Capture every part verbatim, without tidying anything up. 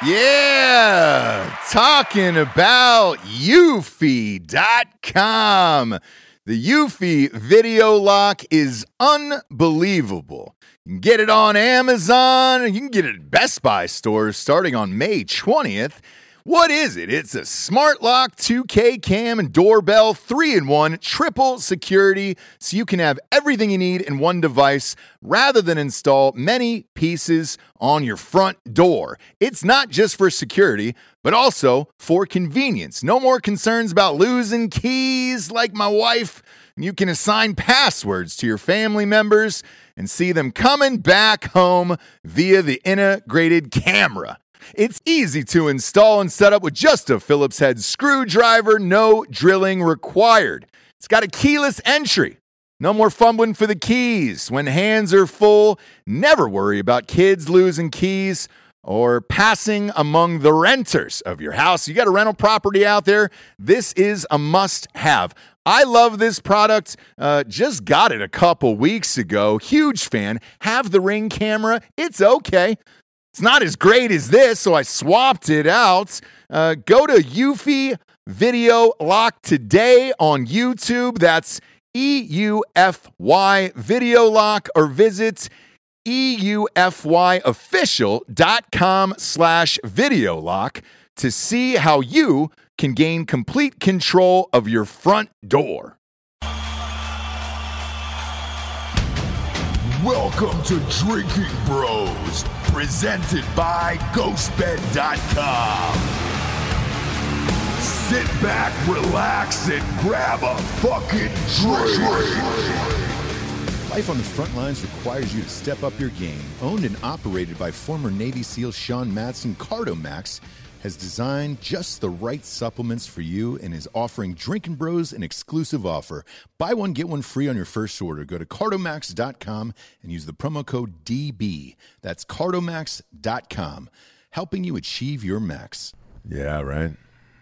Yeah, talking about Eufy dot com. The Eufy video lock is unbelievable. You can get it on Amazon. You can get it at Best Buy stores starting on May twentieth. What is it? It's a smart lock, two K cam, and doorbell, three in one, triple security, so you can have everything you need in one device rather than install many pieces on your front door. It's not just for security, but also for convenience. No more concerns about losing keys like my wife. You can assign passwords to your family members and see them coming back home via the integrated camera. It's easy to install and set up with just a Phillips head screwdriver, no drilling required. It's got a keyless entry. No more fumbling for the keys. When hands are full, never worry about kids losing keys or passing among the renters of your house. You got a rental property out there, this is a must-have. I love this product. Uh, just got it a couple weeks ago. Huge fan. Have the Ring camera. It's okay. It's not as great as this, so I swapped it out. Uh, go to Eufy Video Lock today on YouTube. That's E U F Y Video Lock, or visit eufyofficial.com slash video lock to see how you can gain complete control of your front door. Welcome to Drinking Bros, presented by Ghostbed dot com. Sit back, relax, and grab a fucking drink. Life on the front lines requires you to step up your game. Owned and operated by former Navy SEAL Sean Madsen, Cardomax has designed just the right supplements for you and is offering Drinking Bros an exclusive offer. Buy one, get one free on your first order. Go to cardomax dot com and use the promo code D B. That's cardomax dot com, helping you achieve your max. Yeah, right.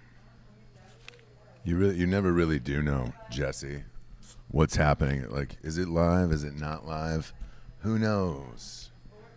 You really, you never really do know, Jesse, what's happening. Like, is it live? Is it not live? Who knows?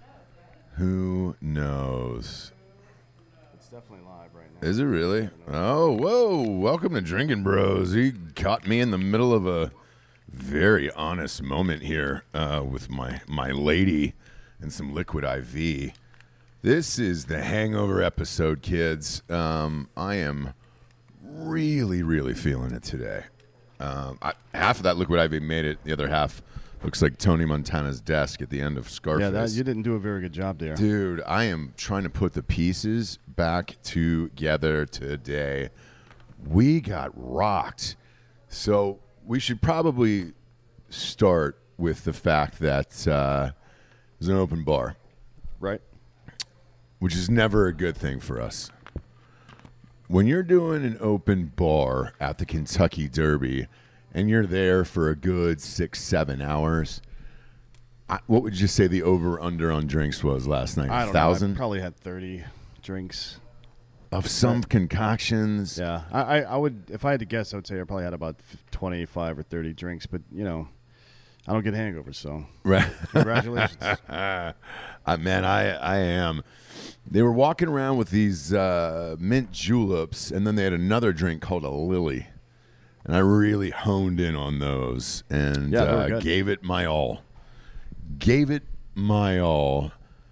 Who knows? Definitely live right now. Is it really? Oh, whoa. Welcome to Drinking Bros. He caught me in the middle of a very honest moment here uh, with my, my lady and some liquid I V. This is the hangover episode, kids. Um, I am really, really feeling it today. Um, I, half of that liquid I V made it. The other half looks like Tony Montana's desk at the end of Scarface. Yeah, that, you didn't do a very good job there. Dude, I am trying to put the pieces back together today. We got rocked. So we should probably start with the fact that uh, there's an open bar. Right. Which is never a good thing for us. When you're doing an open bar at the Kentucky Derby and you're there for a good six, seven hours, I, what would you say the over-under on drinks was last night? I don't thousand? know. I probably had thirty drinks. Of some right. concoctions. Yeah. I, I, I would, if I had to guess, I would say I probably had about twenty-five or thirty drinks. But, you know, I don't get hangovers, so right. Congratulations. uh, man, I, I am. They were walking around with these uh, mint juleps, and then they had another drink called a Lily. And I really honed in on those and yeah, uh, gave it my all. Gave it my all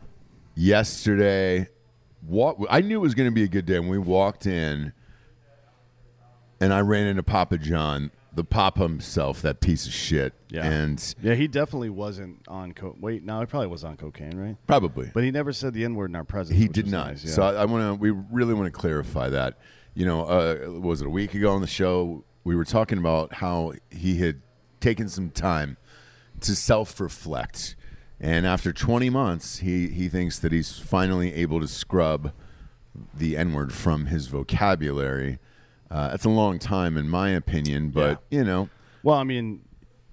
yesterday. What I knew it was going to be a good day when we walked in, and I ran into Papa John, the Papa himself, that piece of shit. Yeah, and yeah, he definitely wasn't on coke. Wait, no, he probably was on cocaine, right? Probably, but he never said the N word in our presence. He did not. Nice, yeah. So I, I want to. We really want to clarify that. You know, uh, was it a week ago on the show? We were talking about how he had taken some time to self-reflect. And after twenty months, he, he thinks that he's finally able to scrub the N-word from his vocabulary. Uh, that's a long time, in my opinion, but, yeah. you know. Well, I mean,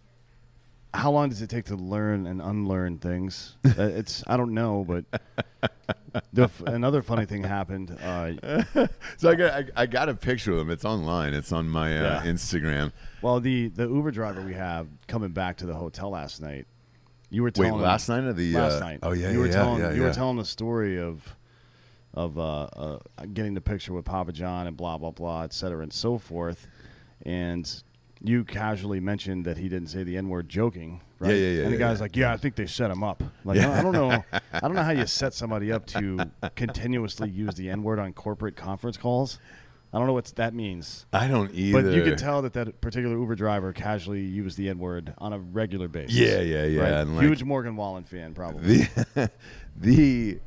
how long does it take to learn and unlearn things? uh, it's I don't know, but the f- another funny thing happened. Uh, so I got I, I got a picture of him. It's online. It's on my uh, yeah. Instagram. Well, the, the Uber driver we have coming back to the hotel last night, you were telling Wait, last night or the last uh, night? Oh yeah, you were yeah, telling yeah, you yeah. were telling the story of of uh, uh, getting the picture with Papa John and blah blah blah, et cetera, and so forth. And you casually mentioned that he didn't say the N word joking, right? Yeah, yeah, yeah. And the yeah, guy's yeah. like, "Yeah, I think they set him up." Like, no, I don't know, I don't know how you set somebody up to continuously use the N word on corporate conference calls. I don't know what that means. I don't either. But you can tell that that particular Uber driver casually used the N word on a regular basis. Yeah, yeah, yeah. Right? And like, Huge Morgan Wallen fan, probably. the the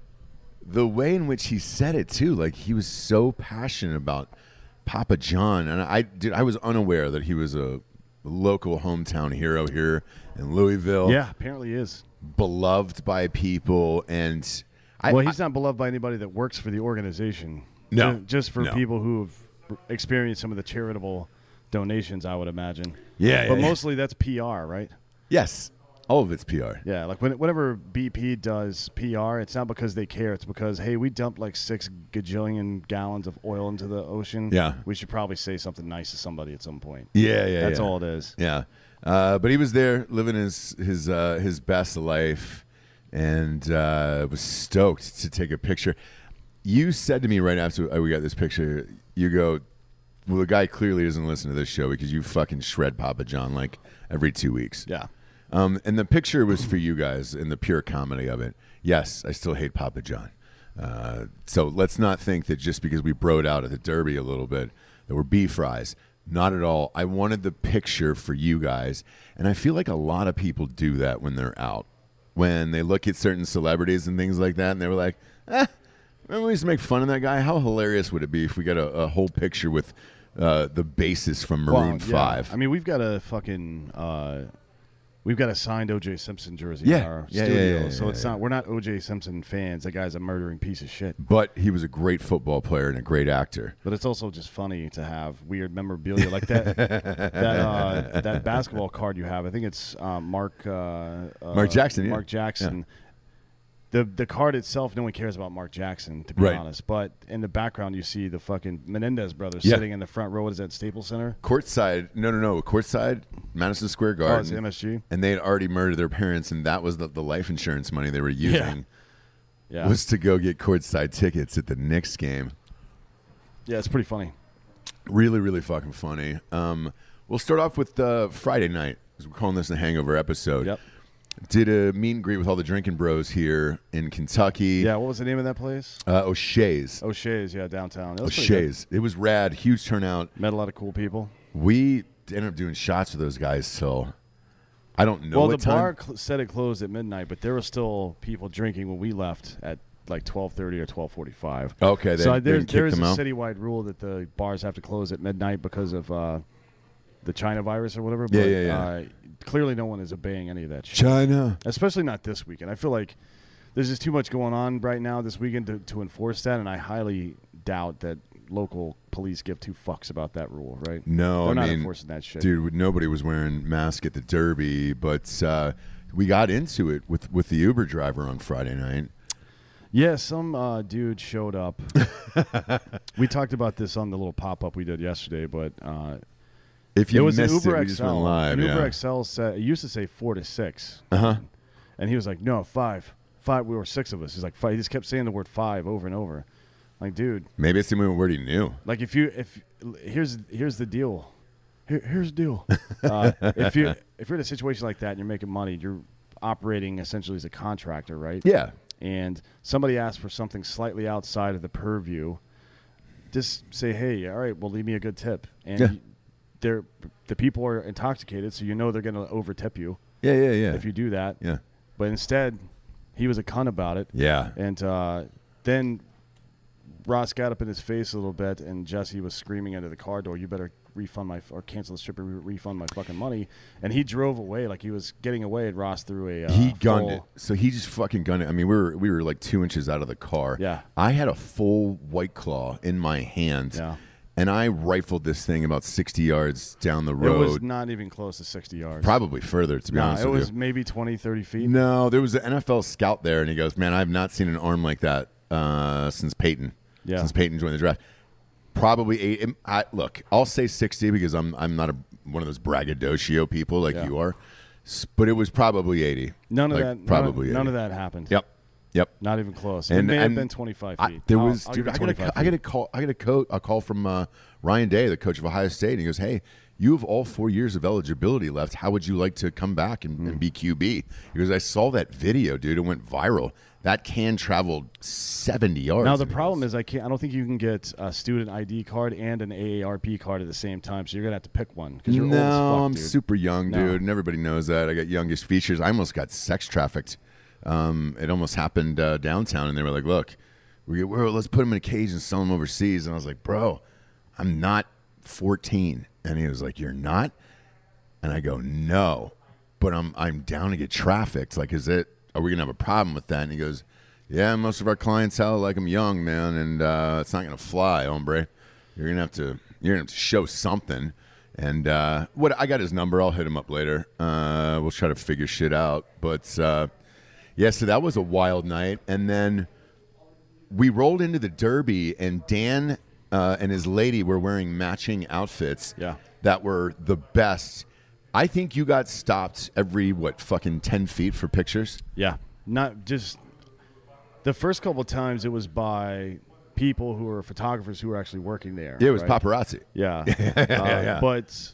the way in which he said it too, like he was so passionate about Papa John, and I did. I was unaware that he was a local hometown hero here in Louisville. Yeah, apparently he is. Beloved by people, and I, Well, he's not beloved by anybody that works for the organization. No. Ju- just for No. people who've experienced some of the charitable donations, I would imagine. Yeah, but yeah, yeah. mostly that's P R, right? yes, all of it's P R. Yeah, like when, whenever B P does P R, it's not because they care. It's because, hey, we dumped like six gajillion gallons of oil into the ocean. Yeah. We should probably say something nice to somebody at some point. Yeah, yeah, That's yeah. all it is. Yeah, uh, but he was there living his his uh, his best life, and uh, was stoked to take a picture. You said to me right after we got this picture, you go, "Well, the guy clearly doesn't listen to this show because you fucking shred Papa John like every two weeks." Yeah. Um, and the picture was for you guys in the pure comedy of it. Yes, I still hate Papa John. Uh, so let's not think that just because we broed out at the Derby a little bit that we're beef fries. Not at all. I wanted the picture for you guys, and I feel like a lot of people do that when they're out. When they look at certain celebrities and things like that, and they were like, eh, remember we used to make fun of that guy? How hilarious would it be if we got a, a whole picture with uh, the bassist from Maroon Well, yeah. five? I mean, we've got a fucking, uh, we've got a signed O J Simpson jersey Yeah. in our Yeah, yeah, studio, yeah, yeah, so yeah, it's yeah. not. We're not O J Simpson fans. That guy's a murdering piece of shit. But he was a great football player and a great actor. But it's also just funny to have weird memorabilia like that. that uh, that basketball card you have. I think it's uh, Mark. Uh, uh, Mark Jackson, yeah. Mark Jackson. The the card itself, no one cares about Mark Jackson, to be Right. honest. But in the background, you see the fucking Menendez brothers Yeah. sitting in the front row. What is that, Staples Center? Courtside, no, no, no, courtside, Madison Square Garden. Oh, it's M S G. And they had already murdered their parents, and that was the, the life insurance money they were using Yeah, was to go get courtside tickets at the Knicks game. yeah, it's pretty funny. Really, really fucking funny. Um, we'll start off with uh, Friday night, because we're calling this the Hangover episode. Yep. Did a meet and greet with all the drinking bros here in Kentucky. Yeah, what was the name of that place? Uh, O'Shea's. O'Shea's, yeah, downtown. That was pretty good. O'Shea's. It was rad. Huge turnout. Met a lot of cool people. We ended up doing shots with those guys till I don't know Well, what the time. bar cl- said it closed at midnight, but there were still people drinking when we left at like twelve thirty or twelve forty-five. Okay, they- so they there's kicked there is a them out? citywide rule that the bars have to close at midnight because of uh, the China virus or whatever. Yeah, but, yeah, yeah. Uh, clearly, no one is obeying any of that shit. China. Especially not this weekend. I feel like there's just too much going on right now this weekend to, to enforce that, and I highly doubt that local police give two fucks about that rule, right? No, They're I not mean, enforcing that shit. dude, nobody was wearing masks at the Derby, but uh, we got into it with, with the Uber driver on Friday night. Yeah, some uh, dude showed up. We talked about this on the little pop-up we did yesterday, but uh, If you it was an missed Uber it, we X just L. went live. An yeah. Uber X L said, it used to say four to six. Uh-huh. And he was like, no, five. Five, we were six of us. He's like, five. He just kept saying the word five over and over. Like, dude, Maybe it's the only word he knew. like if you, if, here's here's the deal. Here, here's the deal. uh, if, you, if you're in a situation like that and you're making money, you're operating essentially as a contractor, right? Yeah. And somebody asks for something slightly outside of the purview, just say, hey, all right, well, leave me a good tip. And Yeah. you- they're, the people are intoxicated, so you know they're going to over tip you Yeah, yeah, yeah. if you do that. yeah. But instead, he was a cunt about it. Yeah. And uh, then Ross got up in his face a little bit, and Jesse was screaming under the car door, you better refund my, or cancel the trip or re- refund my fucking money. And he drove away like he was getting away, and Ross threw a uh, He gunned full- it. So he just fucking gunned it. I mean, we were we were like two inches out of the car. Yeah. I had a full White Claw in my hand. Yeah. And I rifled this thing about sixty yards down the It road. was not even close to sixty yards. Probably further, to be Nah, honest it with was you. maybe twenty, thirty feet. No, there was an N F L scout there, and he goes, man, I have not seen an arm like that uh, since Peyton. Yeah. Since Peyton joined the draft. Probably eight. it- I, look, I'll say sixty because I'm I'm not a, one of those braggadocio people like Yeah. you are. S- But it was probably eighty. None of Like, that. Probably none, of, none eighty. of that happened. Yep. Yep. Not even close. And- it may have and been twenty-five I, feet. there I'll- was, I'll dude. give I it got a, twenty-five I got a feet. call. I got a call. A call from uh, Ryan Day, the coach of Ohio State, and he goes, "Hey, you have all four years of eligibility left. How would you like to come back and, Hmm. and be Q B?" He goes, "I saw that video, dude. It went viral. That can traveled seventy yards." Now the And he problem goes, is I can't. I don't think you can get a student I D card and an A A R P card at the same time. So you're gonna have to pick one because you're no, old as fuck, I'm dude. super young, No. dude, and everybody knows that. I got youngest features. I almost got sex trafficked. Um, it almost happened uh, downtown, and they were like, "Look, we well, let's put him in a cage and sell him overseas." And I was like, "Bro, I'm not fourteen." And he was like, "You're not?" And I go, "No, but I'm I'm down to get trafficked. Like, is it? Are we gonna have a problem with that?" And he goes, "Yeah, most of our clientele like I'm young, man, and uh, it's not gonna fly, hombre. You're gonna have to you're gonna have to show something." And uh, what I got his number. I'll hit him up later. Uh, we'll try to figure shit out. But uh, yeah, so that was a wild night, and then we rolled into the Derby, and Dan uh, and his lady were wearing matching outfits. Yeah. That were the best. I think you got stopped every, what, fucking ten feet for pictures? Yeah, not just the first couple of times. It was by people who were photographers who were actually working there. Yeah, it was right? paparazzi. Yeah, yeah, Uh, yeah. But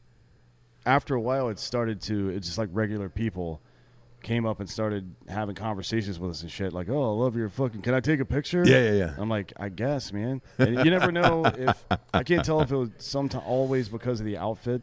after a while, it started to. It's just like regular people came up and started having conversations with us and shit. Like, oh, I love your fucking. Can I take a picture? Yeah, yeah, yeah. I'm like, I guess, man. And you never know if I can't tell if it was sometimes always because of the outfit.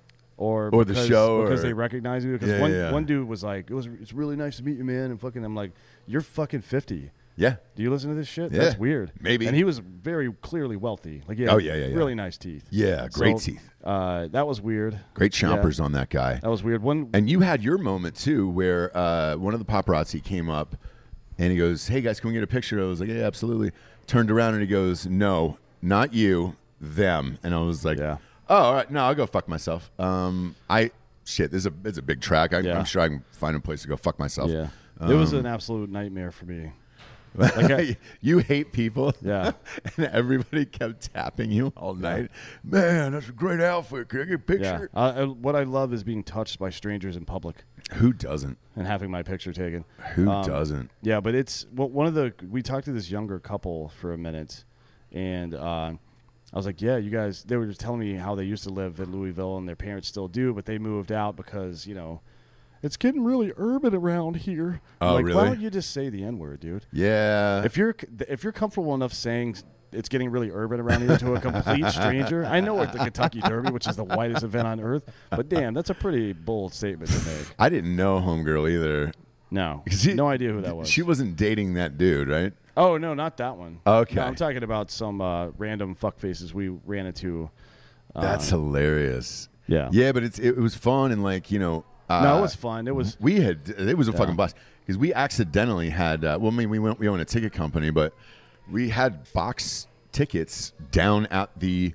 Or, Or the because, show, because or- they recognize me. Because Yeah, one, yeah. one dude was like, "It was it's really nice to meet you, man." And fucking, I'm like, "You're fucking fifty. Yeah. Do you listen to this shit? Yeah. That's weird." Maybe. And he was very clearly wealthy. Like, yeah, Oh, yeah, yeah, yeah. really nice teeth. Yeah, great So, teeth. Uh, that was weird. Great chompers Yeah. on that guy. That was weird. One And you had your moment, too, where uh, one of the paparazzi came up, and he goes, "Hey, guys, can we get a picture?" I was like, "Yeah, absolutely." Turned around, and he goes, "No, not you, them." And I was like, Yeah. "Oh, all right. No, I'll go fuck myself." Um, I... Shit, this is a it's a big track. I, Yeah. I'm sure I can find a place to go fuck myself. Yeah. It was Um, an absolute nightmare for me. Like I- you hate people. Yeah. And everybody kept tapping you all night. Man, that's a great outfit. Can I get a Yeah. picture? Uh, uh, what I love is being touched by strangers in public Who doesn't? and having my picture taken. Who Um, doesn't? Yeah, but it's well, one of the. We talked to this younger couple for a minute, and uh, I was like, "Yeah, you guys." They were just telling me how they used to live in Louisville, and their parents still do, but they moved out because you know it's getting really urban around here. I'm Oh, like, really? Why don't you just say the N word, dude? Yeah. If you're if you're comfortable enough saying it's getting really urban around here to a complete stranger, I know it's the Kentucky Derby, which is the whitest event on earth, but damn, that's a pretty bold statement to make. I didn't know Homegirl either. No, She- no idea who that was. She wasn't dating that dude, right? Oh no, not that one. Okay. No, I'm talking about some uh, random fuck faces we ran into. Uh, That's hilarious. yeah. Yeah, but it's it was fun and like, you know. Uh, No, it was fun. It was. We had it was a Yeah. fucking blast because we accidentally had uh, well, I mean, we went we own a ticket company, but we had box tickets down at the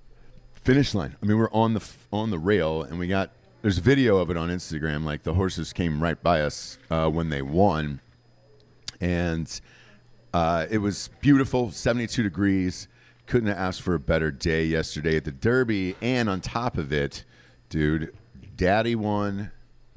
finish line. I mean, we're on the f- on the rail, and we got there's video of it on Instagram. Like the horses came right by us uh, when they won, and uh, it was beautiful, seventy-two degrees. Couldn't have asked for a better day yesterday at the Derby, and on top of it, dude, Daddy won.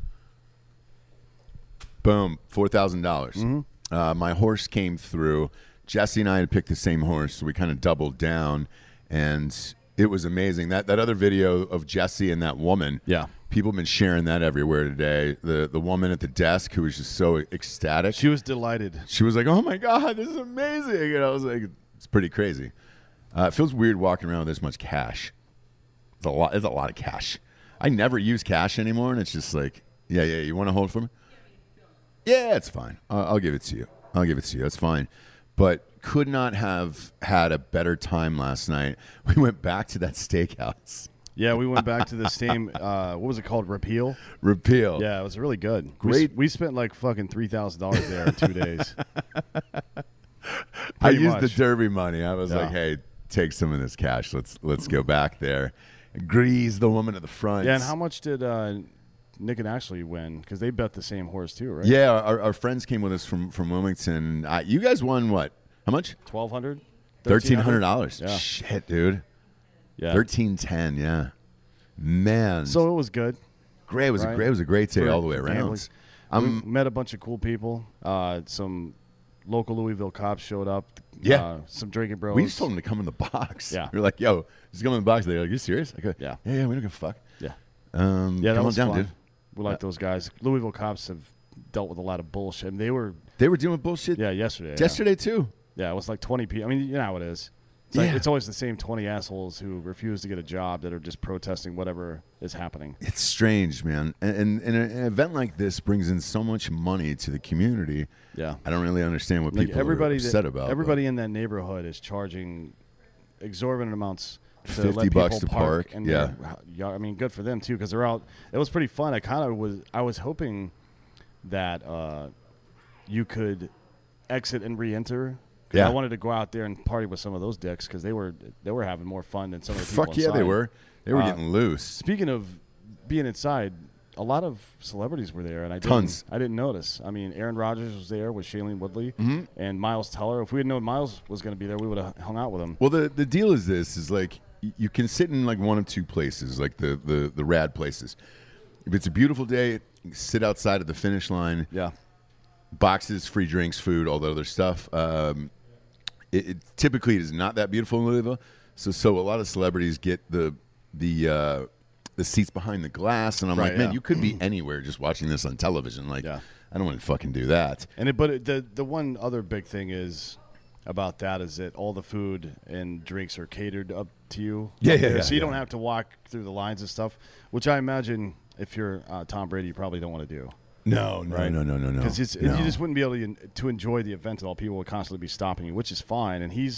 Boom, four thousand dollars. Uh, my horse came through. Jesse and I had picked the same horse, so we kind of doubled down, and it was amazing. That that other video of Jesse and that woman, Yeah. people have been sharing that everywhere today. The the woman at the desk who was just so ecstatic. She was delighted. She was like, "Oh my god, this is amazing!" And I was like, "It's pretty crazy." Uh, it feels weird walking around with this much cash. It's a lot. It's a lot of cash. I never use cash anymore, and it's just like, yeah, yeah. You want to hold for me? Yeah, it's fine. I'll, I'll give it to you. I'll give it to you. That's fine. But could not have had a better time last night. We went back to that steakhouse. Yeah, we went back to the same. Uh, what was it called? Repeal. Repeal. Yeah, it was really good. We s- Great. We, spent like fucking three thousand dollars there in two days. I Pretty used the much. Derby money. I was Yeah. like, hey, take some of this cash. Let's let's go back there. Grease the woman at the front. Yeah, and how much did uh, Nick and Ashley win? Because they bet the same horse too, right? Yeah, our, our friends came with us from from Wilmington. Uh, you guys won what? How much? twelve hundred. Thirteen hundred dollars. Yeah. Shit, dude. Yeah. Thirteen ten. Yeah. Man. So it was good. great. It was a right? great. It was a great day For- all the way for around. gambling. I'm We met a bunch of cool people. Uh, some local Louisville cops showed up. Yeah. Uh, some drinking bros. We just told them to come in the box. Yeah. We are like, yo, just come in the box. They're like, you serious? I go, Yeah. Yeah, yeah, we don't give a fuck. Yeah. Um, Yeah, that come was on down, fun. dude. We like those guys. Louisville cops have dealt with a lot of bullshit. I mean, they were, They were doing bullshit yeah, yesterday. yesterday, too. Yeah, it was like twenty people. I mean, you know how it is. It's, like, Yeah. it's always the same twenty assholes who refuse to get a job that are just protesting whatever is happening. It's strange, man. And, and, and an event like this brings in so much money to the community. Yeah. I don't really understand what Like people everybody are that- upset about. Everybody in that neighborhood is charging exorbitant amounts to fifty let bucks people to park, And yeah. they're- yeah, I mean, good for them too, because they're out. It was pretty fun. I kind of was. I was hoping that uh, you could exit and re-enter. 'Cause Yeah. I wanted to go out there and party with some of those dicks because they were they were having more fun than some of the people Fuck yeah, inside. they were. They were Uh, getting loose. Speaking of being inside, a lot of celebrities were there, and I Tons. didn't, I didn't notice. I mean, Aaron Rodgers was there with Shailene Woodley Mm-hmm. and Miles Teller. If we had known Miles was going to be there, we would have hung out with him. Well, the, the deal is this, is like y- you can sit in like one of two places, like the, the, the rad places. If it's a beautiful day, you can sit outside of the finish line, Yeah, boxes, free drinks, food, all the other stuff. Um, it, it typically is not that beautiful in Louisville, so so a lot of celebrities get the the uh, the seats behind the glass, and I'm Right, like, man, yeah. you could be anywhere just watching this on television. Like, Yeah. I don't want to fucking do that. and it, but it, the the one other big thing is about that is that all the food and drinks are catered up to you. Yeah, up yeah, there, yeah, So you yeah. don't have to walk through the lines and stuff, which I imagine if you're uh, Tom Brady, you probably don't want to do. No, no, Right. no, no, no, no. Because no. you just wouldn't be able to, to enjoy the event at all. People would constantly be stopping you, which is fine. And he's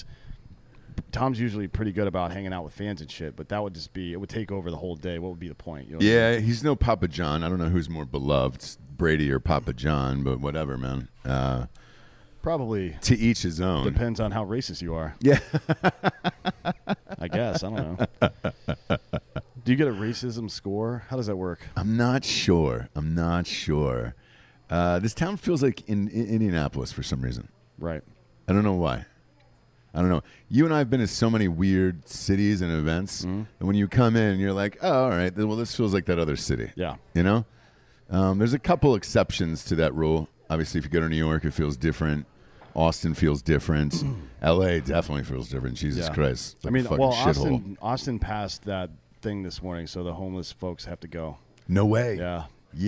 Tom's usually pretty good about hanging out with fans and shit, but that would just be it would take over the whole day. What would be the point? You know what I mean? Yeah, he's no Papa John. I don't know who's more beloved, Brady or Papa John, but whatever, man. Uh, Probably to each his own. depends on how racist you are. Yeah. I guess I don't know. Do you get a racism score? How does that work? I'm not sure. I'm not sure. Uh, this town feels like in, in Indianapolis for some reason. Right. I don't know why. I don't know. You and I have been to so many weird cities and events, Mm-hmm. and when you come in, you're like, oh, all right, well, this feels like that other city. Yeah. You know? Um, there's a couple exceptions to that rule. Obviously, if you go to New York, it feels different. Austin feels different. L A definitely feels different. Jesus Yeah. Christ. It's I like mean, a fucking well, shithole. Austin Austin passed that thing this morning, so the homeless folks have to go. No way. Yeah.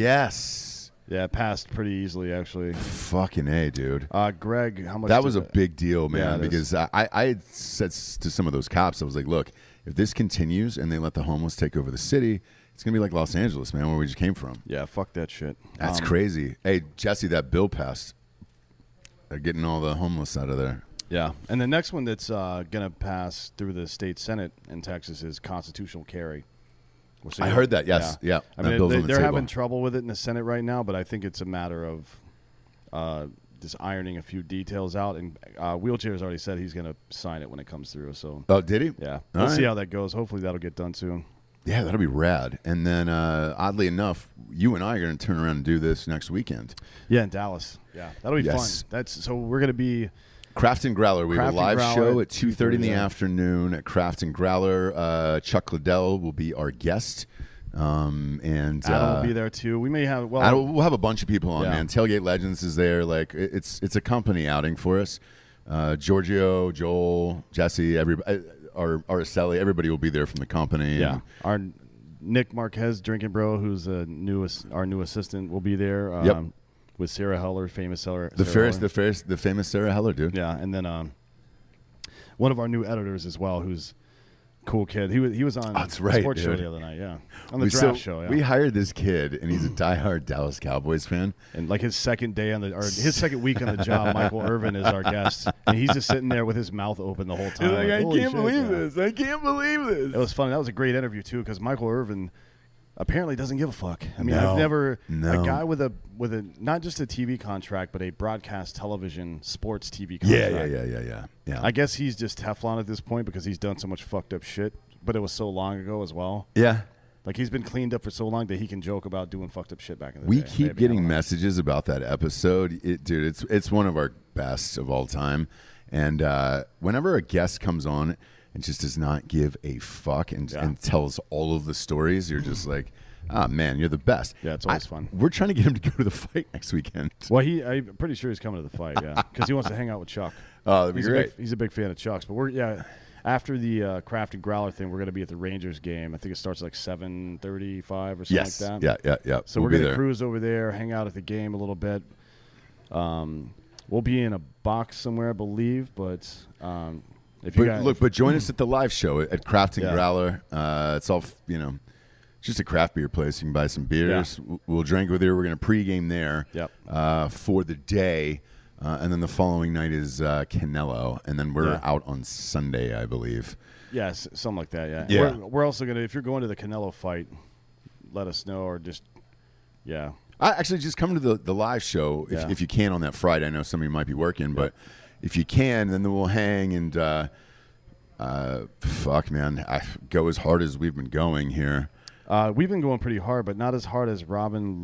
Yes. Yeah, it passed pretty easily actually. Fucking A, dude. Uh, Greg, how much? That did was a it- big deal, Yeah, man, it is. because I, I I had said s- to some of those cops, I was like, look, if this continues and they let the homeless take over the city, it's going to be like Los Angeles, man, where we just came from. Yeah, fuck that shit. That's Um, crazy. Hey, Jesse, that bill passed. They're getting all the homeless out of there. Yeah, and the next one that's uh, gonna pass through the state senate in Texas is constitutional carry. We'll see. I heard that, yes. Yeah, I that mean, bill's they, on the they're table. having trouble with it in the Senate right now, but I think it's a matter of uh, just ironing a few details out. And uh, Wheelchair's already said he's gonna sign it when it comes through. So Oh, did he? yeah, All we'll see right. how that goes. Hopefully that'll get done soon. Yeah, that'll be rad. And then, uh, oddly enough, you and I are going to turn around and do this next weekend. Yeah, in Dallas. Yeah, that'll be Yes. fun. That's so we're gonna be. Craft and Growler. We have Craft a and live Growler show at at two thirty in the yeah. afternoon at Craft and Growler. Uh, Chuck Liddell will be our guest. Um, and Adam uh, will be there too. We may have well. I don't, we'll have a bunch of people on, Yeah. man. Tailgate Legends is there. Like it- it's it's a company outing for us. Uh, Giorgio, Joel, Jesse, everybody, our Araceli, everybody will be there from the company. Yeah, And our Nick Marquez, drinking bro, who's a newest our new assistant, will be there. Um, Yep. With Sarah Heller, famous Sarah. the Sarah Ferris, Heller. the Ferris, the famous Sarah Heller, dude. Yeah, and then um, one of our new editors as well, who's a cool kid. He was he was on Oh, that's the right, sports show dude. the other night. Yeah, on the We, draft so show. Yeah. we hired this kid, and he's a diehard Dallas Cowboys fan. And like his second day on the or his second week on the job, Michael Irvin is our guest, and he's just sitting there with his mouth open the whole time. He's like, I "Holy can't shit," believe yeah. this. I can't believe this. It was fun. That was a great interview too, because Michael Irvin apparently doesn't give a fuck. I mean, No. I've never No. a guy with a with a not just a T V contract, but a broadcast television sports T V Yeah, contract. yeah, yeah, yeah, yeah. Yeah. I guess he's just Teflon at this point because he's done so much fucked up shit. But it was so long ago as well. yeah. Like he's been cleaned up for so long that he can joke about doing fucked up shit back in the We day. keep Maybe, I getting don't know. messages about that episode, it, dude. It's it's one of our best of all time. And uh, whenever a guest comes on and just does not give a fuck and, Yeah. and tells all of the stories, you're just like, Ah, man, you're the best. Yeah, it's always I- fun. We're trying to get him to go to the fight next weekend. Well, he I'm pretty sure he's coming to the fight, yeah, because he wants to hang out with Chuck. Oh, that'd be he's great. A big, he's a big fan of Chuck's, but we're yeah. After the uh, Kraft and Growler thing, we're going to be at the Rangers game. I think it starts at like seven thirty-five or something Yes. like that. Yeah, yeah, yeah. So We'll we're be going to there. cruise over there, hang out at the game a little bit. Um, we'll be in a box somewhere, I believe, but um, if you But guys look, but join us at the live show at Craft and Yeah. Growler. Uh, it's all, f- you know, it's just a craft beer place. You can buy some beers. W- We'll drink with you. We're going to pregame there Yep. uh, for the day. Uh, and then the following night is uh, Canelo. And then we're Yeah. out on Sunday, I believe. yeah, s- something like that. Yeah. Yeah. We're, we're also going to, if you're going to the Canelo fight, let us know or just, yeah. I actually just come to the, the live show if, Yeah. if you can on that Friday. I know some of you might be working, but if you can, then we'll hang and uh, uh, fuck, man, I go as hard as we've been going here. Uh, we've been going pretty hard, but not as hard as Robin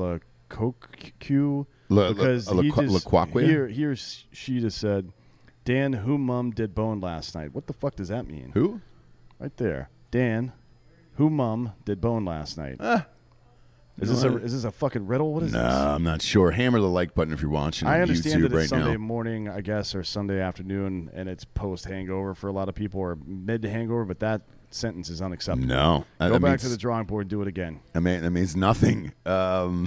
LeCoq. Le- Le- because Le- he Le- just Lequaqua? here, here she just said, Dan, who mum did bone last night? What the fuck does that mean? Who? Right there, Dan, who mum did bone last night? Ah. is You this know a what? is this a fucking riddle? What is No, this? I'm not sure. Hammer the like button if you're watching on I understand YouTube that it's right Sunday now. morning, I guess, or Sunday afternoon, and it's post hangover for a lot of people, or mid hangover. But that sentence is unacceptable. No, that, Go that back means, to the drawing board and do it again. I mean, that means nothing. Um,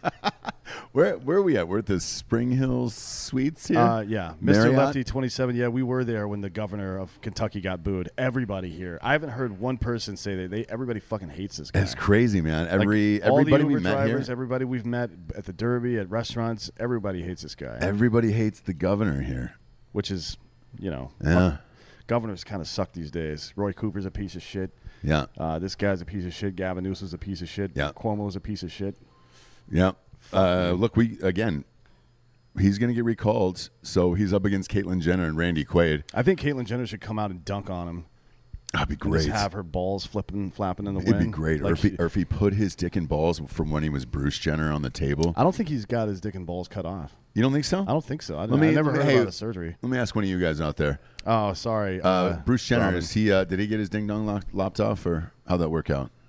where where are we at? We're at the Spring Hills Suites here. Uh, yeah, Mister Marriott? Lefty twenty-seven. Yeah, we were there when the governor of Kentucky got booed. Everybody here. I haven't heard one person say that. They everybody fucking hates this guy. It's crazy, man. Like, Every all the everybody we Uber met drivers, here, everybody we've met at the Derby, at restaurants, everybody hates this guy. everybody hates the governor here. Which is, you know, Yeah, governors kind of suck these days. Roy Cooper's a piece of shit. yeah, Uh, this guy's a piece of shit. Gavin Newsom's a piece of shit. Yeah. Cuomo's a piece of shit. yeah. Uh, look, we again, he's going to get recalled, so he's up against Caitlyn Jenner and Randy Quaid. I think Caitlyn Jenner should come out and dunk on him. That'd be And great. Just have her balls flipping, flapping in the It'd wind. be great. Like or, if he, he- or if he put his dick and balls from when he was Bruce Jenner on the table. I don't think he's got his dick and balls cut off. You don't think so? I don't think so. I, Let me- I never let me- heard hey, about a surgery. Let me ask one of you guys out there. Oh, sorry. Uh, Bruce Jenner, Robin. is he? Uh, did he get his ding dong locked, lopped off, or how'd that work out?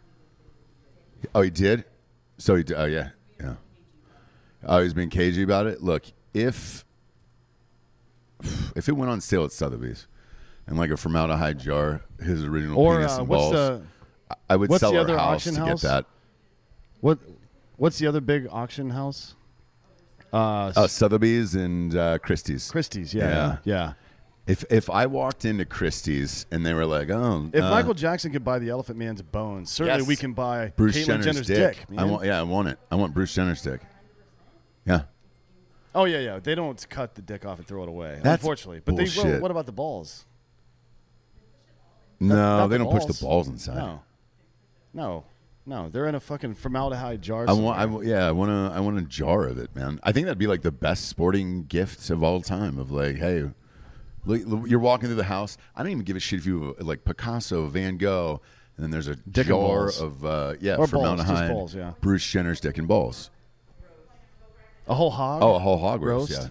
Oh, he did. So he. Did, oh yeah, yeah. Oh, he's being cagey about it. Look, if if it went on sale at Sotheby's, and like a formaldehyde jar, his original Or penis uh, and what's balls, the I would what's sell the our other house auction to house? get that. what? What's the other big auction house? Uh, Uh, Sotheby's and uh, Christie's. Christie's. Yeah, Yeah. yeah. yeah. If if I walked into Christie's and they were like, oh, If uh, Michael Jackson could buy the Elephant Man's bones, certainly Yes. we can buy Bruce Caitlyn Jenner's, Jenner's, dick, I man. want, yeah, I want it. I want Bruce Jenner's dick. Yeah. Oh yeah, yeah. They don't cut the dick off and throw it away, That's unfortunately. But they. bullshit. Well, what about the balls? No, not they the don't push balls. the balls inside. No, no, no. They're in a fucking formaldehyde jar. I want, I, somewhere. wa- yeah, I want a, I want a jar of it, man. I think that'd be like the best sporting gift of all time. Of like, hey, look, look, you're walking through the house. I don't even give a shit if you have, like Picasso, Van Gogh, and then there's a Dick and jar balls. of uh, yeah, Or balls, just formaldehyde, balls, yeah. Bruce Jenner's dick and balls. a whole hog. Oh, a whole hog roast, Roast? yeah.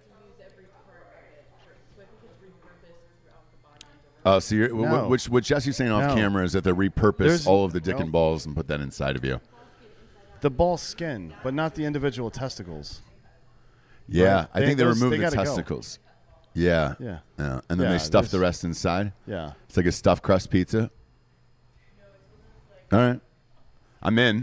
Uh, so you're, wh- No. wh- which what Jesse's saying off No. camera is that they repurpose There's- all of the dick no. and balls and put that inside of you. The ball skin, but not the individual testicles. Yeah, Right. I They- think they those- remove they the gotta go. testicles. Yeah. Yeah. Yeah. And then Yeah, they stuff the there's- rest inside. Yeah. It's like a stuffed crust pizza. All right. I'm in.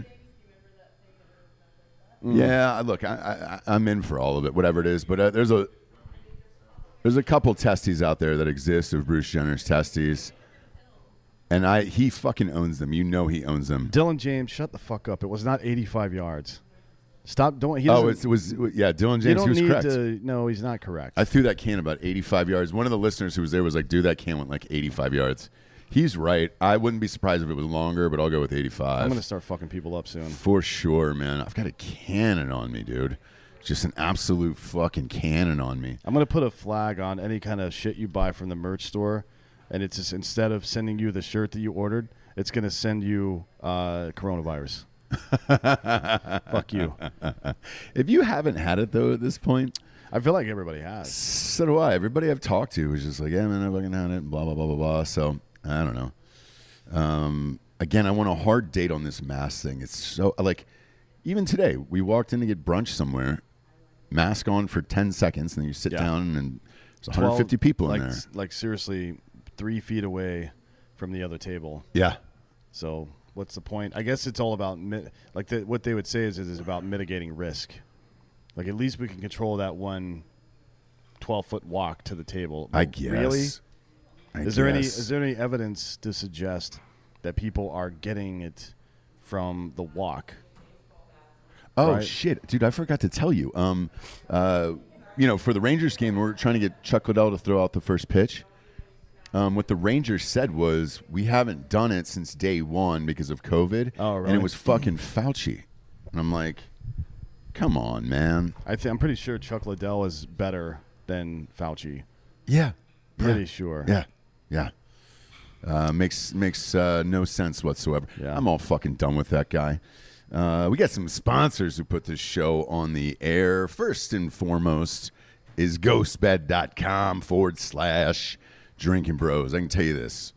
Mm. Yeah, I- look, I, I, I'm in for all of it, whatever it is. But uh, there's a there's a couple testes out there that exist of Bruce Jenner's testes, and I he fucking owns them. You know he owns them. Dylan James, shut the fuck up. It was not eighty-five yards. Stop. Don't. He Oh, doesn't- it was yeah, Dylan You James. don't He was need correct. to. No, he's not correct. I threw that can about eighty-five yards. One of the listeners who was there was like, dude, that can went like eighty-five yards. He's right. I wouldn't be surprised if it was longer, but I'll go with eighty-five. I'm gonna start fucking people up soon. For sure, man. I've got a cannon on me, dude. Just an absolute fucking cannon on me. I'm gonna put a flag on any kind of shit you buy from the merch store, and it's just instead of sending you the shirt that you ordered, it's gonna send you uh, coronavirus. Fuck you. If you haven't had it, though, at this point, I feel like everybody has. so do I. Everybody I've talked to is just like, yeah, man, I fucking had it, blah, blah, blah, blah, blah. So, I don't know. Um, again, I want a hard date on this mask thing. It's so like, even today, we walked in to get brunch somewhere, mask on for ten seconds, and then you sit Yeah. down and there's one hundred fifty people like, in there. Like seriously, three feet away from the other table. Yeah. So what's the point? I guess it's all about mi- like the, what they would say is it is about mitigating risk. Like at least we can control that one twelve foot walk to the table. I Like, guess. Really? I Is there any guess. is there any evidence to suggest that people are getting it from the walk? Oh right? shit, dude! I forgot to tell you. Um, uh, you know, for the Rangers game, we're trying to get Chuck Liddell to throw out the first pitch. Um, what the Rangers said was, we haven't done it since day one because of COVID. Oh, And really? it was fucking Fauci. And I'm like, come on, man. I th- I'm pretty sure Chuck Liddell is better than Fauci. Yeah. Pretty yeah. sure. Yeah. Yeah. Uh, makes makes uh, no sense whatsoever. Yeah. I'm all fucking done with that guy. Uh, we got some sponsors who put this show on the air. First and foremost is ghostbed.com forward slash drinking bros. I can tell you this.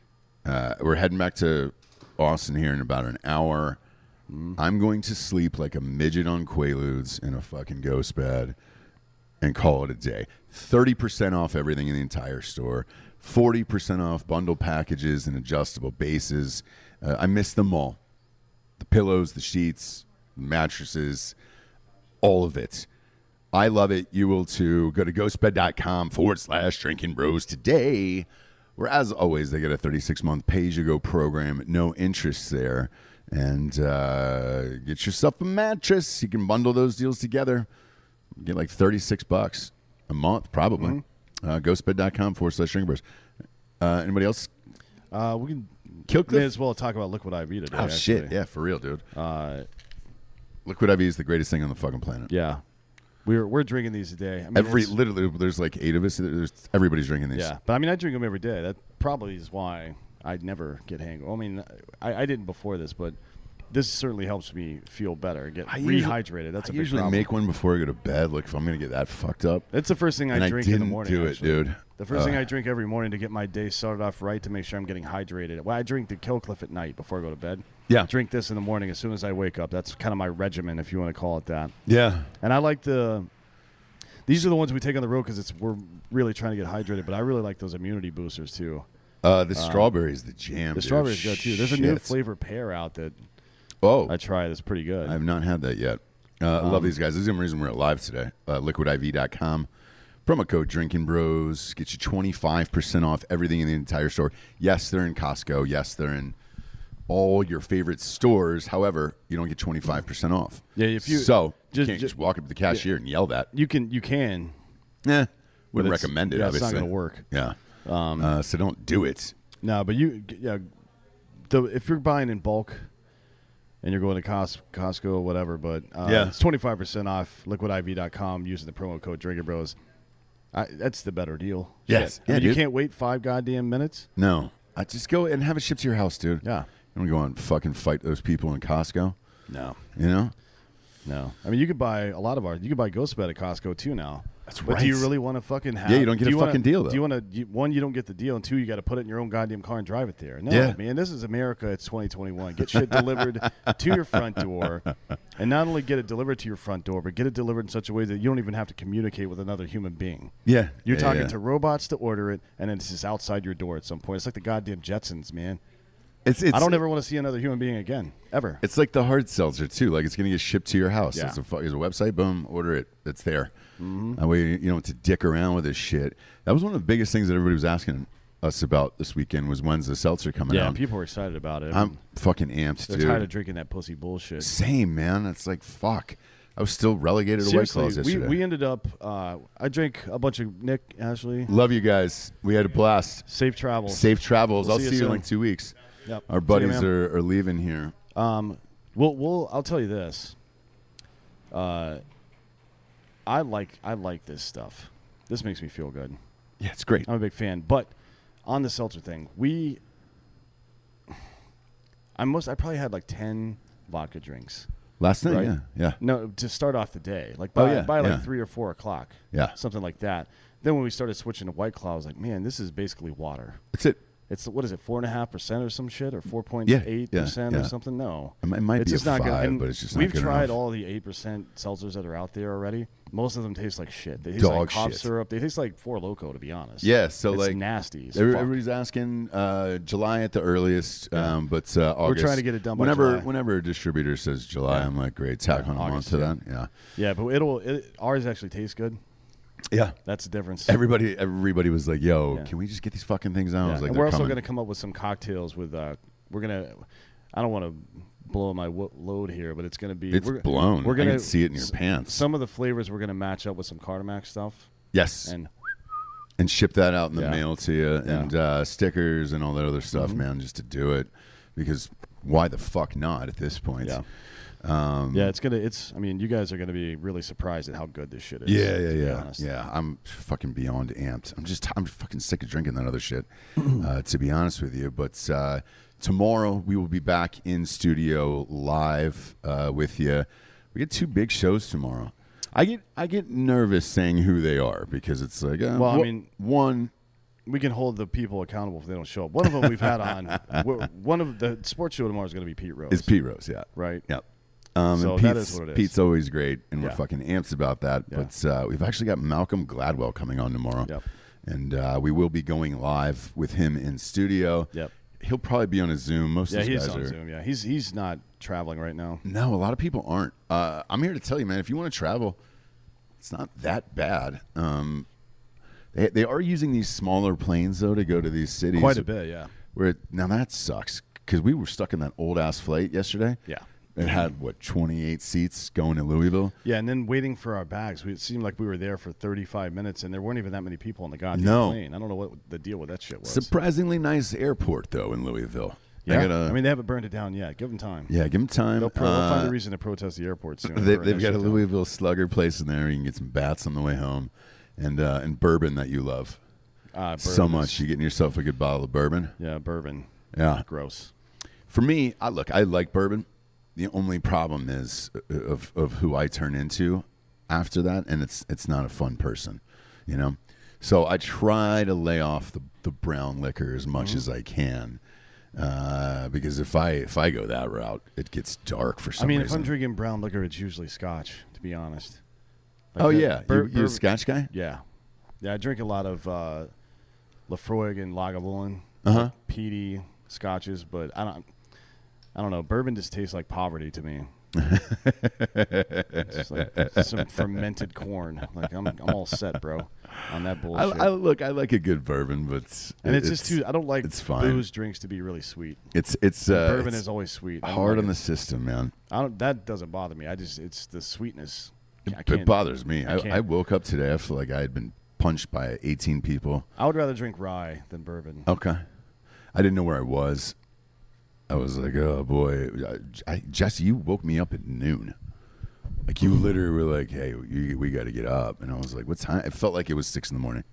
Uh, we're heading back to Austin here in about an hour. Mm. I'm going to sleep like a midget on Quaaludes in a fucking ghost bed and call it a day. thirty percent off everything in the entire store. forty percent off bundle packages and adjustable bases. Uh, I miss them all. The pillows, the sheets, mattresses, all of it. I love it. You will too. Go to ghostbed.com forward slash drinking bros today, where, as always, they get a thirty-six month pay-as-you-go program, no interest there. And uh, get yourself a mattress. You can bundle those deals together. Get like thirty-six bucks a month, probably. Mm-hmm. Uh, ghostbed.com forward slash drinking bros. Uh, anybody else? Uh, we can Killcliff? may as well talk about Liquid I V today. Oh, actually. shit. Yeah, for real, dude. Uh, Liquid I V is the greatest thing on the fucking planet. yeah. We're we're drinking these today. I mean, Every it's- literally, there's like eight of us. There's, everybody's drinking these. Yeah, but I mean, I drink them every day. That probably is why I never get hangover. I mean, I, I didn't before this, but this certainly helps me feel better, get I usually- rehydrated. That's a I big usually problem. make one before I go to bed. Like if I'm gonna get that fucked up. That's the first thing I And I drink in the didn't morning. do it, actually. dude. The first thing Ugh. I drink every morning to get my day started off right, to make sure I'm getting hydrated. Well, I drink the Killcliff at night before I go to bed. Yeah. Drink this in the morning as soon as I wake up. That's kind of my regimen, if you want to call it that. Yeah. And I like the. These are the ones we take on the road because it's we're really trying to get hydrated. But I really like those immunity boosters too. Uh, the strawberry is the jam. The dude. strawberry's good too. There's a new Shit. flavor pear out that Oh, I tried. That's pretty good. I have not had that yet. Uh, I love these guys. This is the reason we're live today. Uh, liquid I V dot com. Promo code Drinking Bros. Get you twenty-five percent off everything in the entire store. Yes, they're in Costco. Yes, they're in all your favorite stores. However, you don't get twenty-five percent off. Yeah, if you- So just- you can't ju- just walk up to the cashier and yell that. You can you can. Eh, but wouldn't it's- recommend it, yeah, obviously. it's not going to work. Yeah. uh, so don't do it. No, but you yeah, the if you're buying in bulk and you're going to Cos, Costco or whatever, but uh, Yeah. it's twenty-five percent off liquid I V dot com using the promo code Drinking Bros. I, that's the better deal. Yes. Shit. I Yeah, mean, you dude. can't wait five goddamn minutes. No. I just go and have it shipped to your house, dude. Yeah. You don't go and fucking fight those people in Costco. No. You know? No. I mean, you could buy a lot of our. You could buy Ghost Bed at Costco too now. That's But do you right. really want to fucking have? Yeah, you don't get do a you wanna- fucking deal, though. Do you want to? You, one, you don't get the deal, and two, you got to put it in your own goddamn car and drive it there. No, Yeah. man, this is America. It's twenty twenty-one. Get shit delivered to your front door, and not only get it delivered to your front door, but get it delivered in such a way that you don't even have to communicate with another human being. Yeah. You're Yeah, talking yeah. to robots to order it, and then it's just outside your door at some point. It's like the goddamn Jetsons, man. It's, it's, I don't ever want to see another human being again, ever. It's like the hard seltzer, too. Like, it's going to get shipped to your house. Yeah. It's a, fu- there's a website, boom, order it. It's there. Mm-hmm. That way, you don't have to dick around with this shit. That was one of the biggest things that everybody was asking us about this weekend was when's the seltzer coming Yeah, out. people were excited about it. I'm fucking amped, They're dude. tired of drinking that pussy bullshit. Same, man. It's like, fuck. I was still relegated to White Seriously, Claws we, yesterday. we ended up. Uh, I drank a bunch of Nick, Ashley. Love you guys. We had a blast. Safe travels. Safe travels. We'll I'll see you see you in soon. like two weeks. Yep. Our See you, buddies man. are, are leaving here. Um, we'll, we'll. I'll tell you this. Uh, I like I like this stuff. This makes me feel good. Yeah, it's great. I'm a big fan. But on the seltzer thing, we. I most. I probably had like ten vodka drinks. Last night, Right. yeah. Yeah. No, to start off the day, like Oh, by, yeah, by like yeah. three or four o'clock. Yeah. Something like that. Then when we started switching to White Claw, I was like, man, this is basically water. That's it. It's what is it, four and a half percent or some shit, or four point Yeah, eight yeah, percent yeah. or something? No, It might, it might it's be just a not five, good. And but it's just not we've good tried enough. all the eight percent seltzers that are out there already. Most of them taste like shit. They taste Dog like cough shit. syrup. They taste like Four Loko, to be honest. Yeah, so it's like nasty. As Every- fuck. Everybody's asking uh, July at the earliest, um, but uh, We're August. trying to get it done by whenever, July. Whenever a distributor says July, Yeah. I'm like, great, tack Yeah, on a month August, to yeah. that. Yeah, Yeah, but it'll it, ours actually tastes good. yeah. That's the difference. Everybody, everybody was like, "Yo, Yeah. can we just get these fucking things out?" I Yeah, was like, and "They're we're also coming." going to come up with some cocktails with. Uh, we're gonna. I don't want to blow my wo- load here, but it's going to be. It's we're, blown. We're I gonna can see it in your s- pants. Some of the flavors we're going to match up with some Cartamax stuff, Yes, and, and ship that out in the Yeah. mail to you, and uh, stickers and all that other stuff, Mm-hmm. man, just to do it. Because why the fuck not at this point? yeah, Um, yeah. It's gonna. It's. I mean, you guys are going to be really surprised at how good this shit is. Yeah, yeah, to be yeah, honest. yeah. I'm fucking beyond amped. I'm just, I'm fucking sick of drinking that other shit. uh, to be honest with you, but uh, tomorrow we will be back in studio live uh, with you. We get two big shows tomorrow. I get, I get nervous saying who they are because it's like, uh, Well, I wh- mean- one. We can hold the people accountable if they don't show up. One of them we've had on. we're- One of the sports show tomorrow is going to be Pete Rose. It's Pete Rose, yeah, right? Yep. Um, So and that Pete's, is what it is. Pete's always great, and we're Yeah. fucking amped about that. Yeah. But uh, we've actually got Malcolm Gladwell coming on tomorrow, Yep. and uh, we will be going live with him in studio. Yep. He'll probably be on a Zoom. Most Yeah, of these he's guys on are. Zoom. Yeah, he's he's not traveling right now. No, a lot of people aren't. Uh, I'm here to tell you, man. If you want to travel, it's not that bad. Um, they they are using these smaller planes though to go to these cities. Quite a bit, yeah. Where now that sucks because we were stuck in that old ass flight yesterday. Yeah. It had what twenty-eight seats going to Louisville. Yeah, and then waiting for our bags. We, it seemed like we were there for thirty-five minutes, and there weren't even that many people on the goddamn No. plane. I don't know what the deal with that shit was. Surprisingly nice airport though in Louisville. yeah, I, gotta, I mean, they haven't burned it down yet. Give them time. yeah, give them time. They'll, pro- they'll find Uh, a reason to protest the airport soon. They, Burn they've that got a shit down. Louisville Slugger place in there. You can get some bats on the way home, and uh, and bourbon that you love Uh, so bourbon much. is- You getting yourself a good bottle of bourbon. Yeah, bourbon. Yeah. Gross. For me, I look. I like bourbon. The only problem is uh, of of who I turn into after that, and it's it's not a fun person, you know. So I try to lay off the the brown liquor as much Mm-hmm. as I can. Uh, because if I if I go that route, it gets dark for some I mean, reason. if I'm drinking brown liquor, it's usually Scotch. To be honest. Like oh that- yeah, bur- you, you a bur- Scotch guy? Yeah, yeah. I drink a lot of uh, Lafroig and Lagavulin, Uh-huh. peaty Scotches, but I don't. I don't know. Bourbon just tastes like poverty to me. It's like some fermented corn. Like I'm, I'm all set, bro, on that I, bullshit. I look. I like a good bourbon, but and it's, just too. I don't like it's fine. booze drinks to be really sweet. It's it's uh, Bourbon it's is always sweet. I don't hard like on it. the system, man. I don't. That doesn't bother me. I just. It's the sweetness. I It can't. bothers me. I I, can't. I woke up today. I feel like I had been punched by eighteen people. I would rather drink rye than bourbon. Okay. I didn't know where I was. I was like, oh boy, I, I, Jesse, you woke me up at noon. Like you literally were like, hey, you, we got to get up, and I was like, what time? It felt like it was six in the morning.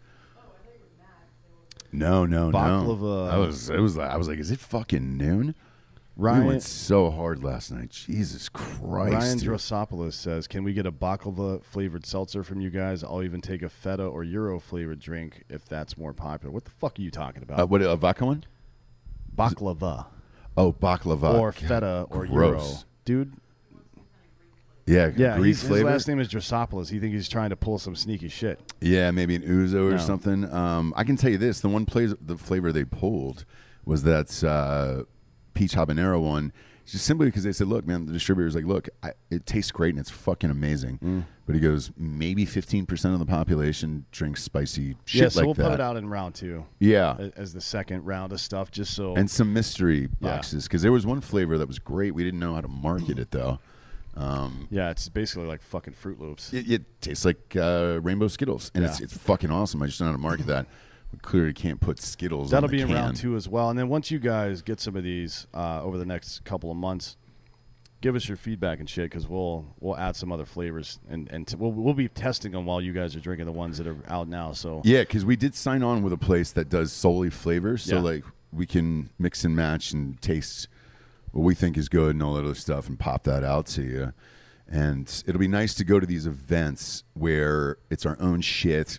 No, no, Baklava. no. I was, it was like, I was like, is it fucking noon? Ryan, We went so hard last night. Jesus Christ. Ryan dude. Drosopoulos says, "Can we get a baklava flavored seltzer from you guys? I'll even take a feta or Euro flavored drink if that's more popular." What the fuck are you talking about? Uh, what a vodka one? Baklava Oh, baklava or God, feta or gross. Euro, dude. Yeah, Yeah, Greek he's, his flavor. last name is Drosopoulos. He thinks he's trying to pull some sneaky shit. Yeah, maybe an ouzo or No. something. Um, I can tell you this: the one plays the flavor they pulled was that uh, peach habanero one. Just simply because they said, "Look, man," the distributor's like, "Look, I, it tastes great and it's fucking amazing." Mm. But he goes, maybe fifteen percent of the population drinks spicy shit yeah, so like we'll that. put it out in round two Yeah, a- as the second round of stuff, just so. and some mystery Yeah. boxes because there was one flavor that was great. We didn't know how to market it though. Um, yeah, it's basically like fucking Fruit Loops. it, it tastes like uh, Rainbow Skittles, and it's Yeah. it's fucking awesome. I just don't know how to market that. We clearly can't put Skittles. That'll on the be in can. round two as well. And then once you guys get some of these uh, over the next couple of months, give us your feedback and shit because we'll we'll add some other flavors and and t- we'll we'll be testing them while you guys are drinking the ones that are out now. So Yeah, because we did sign on with a place that does solely flavors, so Yeah. like we can mix and match and taste what we think is good and all that other stuff, and pop that out to you. And it'll be nice to go to these events where it's our own shit,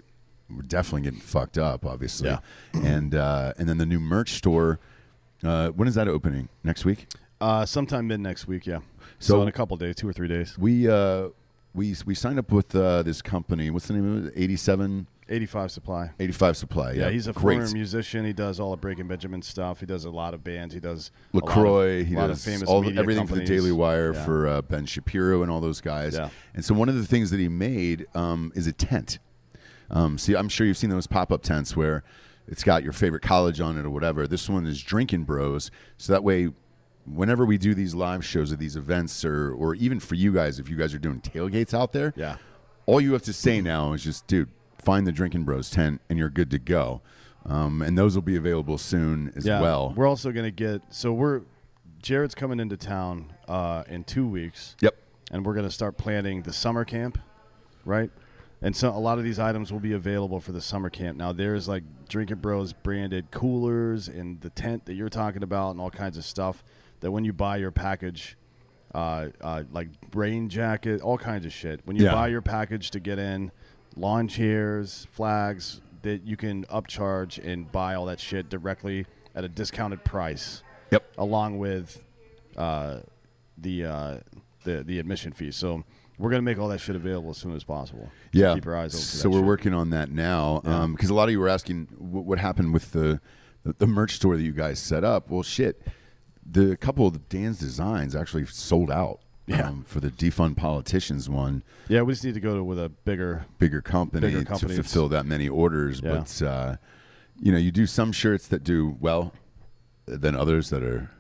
we're definitely getting fucked up, obviously. Yeah. And uh, and then the new merch store. Uh, when is that opening? Next week? Uh, sometime mid next week, yeah. So, So- in a couple days, two or three days. We uh, we we signed up with uh, this company. What's the name of it? eighty-seven eighty-five Supply. eighty-five Supply. Yeah, Yeah, he's a great. former musician. He does all of Breaking Benjamin stuff. He does a lot of bands. He does a lot of- LaCroix. He a lot does of famous all the, media everything for the companies. Daily Wire Yeah. for uh, Ben Shapiro and all those guys. Yeah. And so one of the things that he made um, is a tent. Um, see, I'm sure you've seen those pop-up tents where it's got your favorite college on it or whatever. This one is Drinking Bros. So that way, whenever we do these live shows or these events, or or even for you guys, if you guys are doing tailgates out there, Yeah. all you have to say now is just, dude, find the Drinking Bros tent and you're good to go. Um, and those will be available soon as Yeah. well. We're also going to get, so we're, Jared's coming into town uh, in two weeks. Yep. And we're going to start planning the summer camp, right? And so a lot of these items will be available for the summer camp. Now, there's like Drinking Bros branded coolers and the tent that you're talking about and all kinds of stuff that when you buy your package, uh, uh, like rain jacket, all kinds of shit. When you Yeah. buy your package to get in, lawn chairs, flags, that you can upcharge and buy all that shit directly at a discounted price. Yep. Along with uh, the, uh, the the admission fee. So we're going to make all that shit available as soon as possible. So Yeah. keep your eyes open for So that we're shit. working on that now Yeah. because a lot of you were asking what, what happened with the, the the merch store that you guys set up. Well, shit, the couple of Dan's designs actually sold out. Yeah. Um, for the defund politicians one, Yeah, we just need to go to with a bigger. bigger company Bigger to companies. fulfill that many orders. Yeah. But uh, you know, you do some shirts that do well, than others that are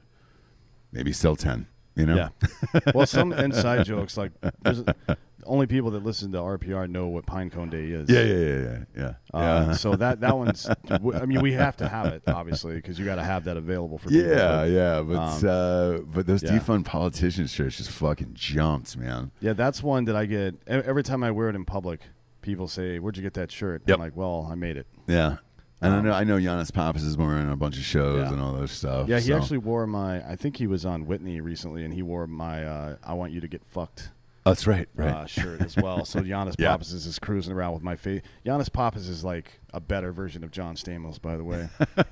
maybe sell ten. You know. Yeah. Well, some inside jokes like there's only people that listen to R P R know what Pinecone Day is. Yeah. Yeah. Yeah. Yeah. Yeah. Uh, yeah. So that that one's. I mean, we have to have it obviously because you got to have that available for people. Yeah, yeah, but Um, uh, but those yeah. defund politician shirts just fucking jumped, man. Yeah, that's one that I get e- every time I wear it in public. People say, "Where'd you get that shirt?" Yep. I'm like, "Well, I made it." Yeah, and I Um, know I know Giannis Papas is wearing a bunch of shows Yeah. and all those stuff. Yeah, he so- actually wore my. I think he was on Whitney recently, and he wore my uh, "I want you to get fucked" Oh, that's right, right. uh, shirt as well. So Giannis Yeah. Papas is just cruising around with my face. Giannis Papas is like a better version of John Stamos, by the way.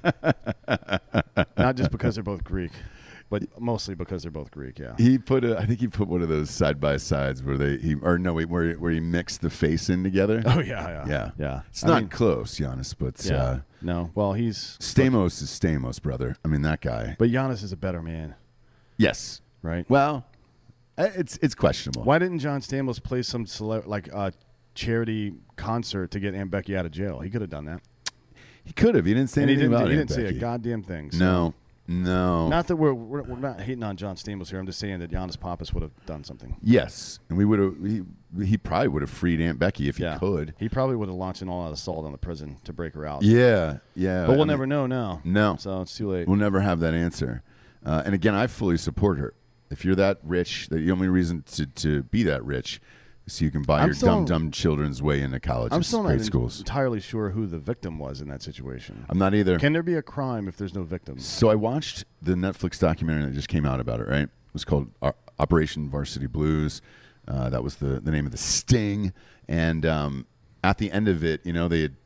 Not just because they're both Greek, but mostly because they're both Greek. Yeah. He put a, I think he put one of those side by sides where they he or no wait where where he mixed the face in together. Oh yeah, yeah, yeah, yeah. It's I not mean, close, Giannis, but yeah. uh, No. Well, he's Stamos is Stamos, brother. I mean that guy. but Giannis is a better man, Yes. right? Well, uh, it's it's questionable. Why didn't John Stamos play some cele- like uh, charity concert to get Aunt Becky out of jail? He could have done that. He could have. He didn't say And he anything didn't. about He it. didn't say a goddamn thing. So. No, no. Not that we're, we're we're not hating on John Stamos here. I'm just saying that Giannis Papas would have done something. Yes, and we would have. He, he probably would have freed Aunt Becky if Yeah, he could. He probably would have launched an all-out assault on the prison to break her out. Yeah, yeah. but we'll I mean, never know now. No. So it's too late. We'll never have that answer. Uh, and again, I fully support her. If you're that rich, the only reason to, to be that rich is so you can buy I'm your still- dumb dumb children's way into college, I'm still not grade en- schools. entirely sure who the victim was in that situation. I'm not either. Can there be a crime if there's no victim? So I watched the Netflix documentary that just came out about it, right? It was called O- Operation Varsity Blues. Uh, that was the, the name of the sting. And um, at the end of it, you know, they had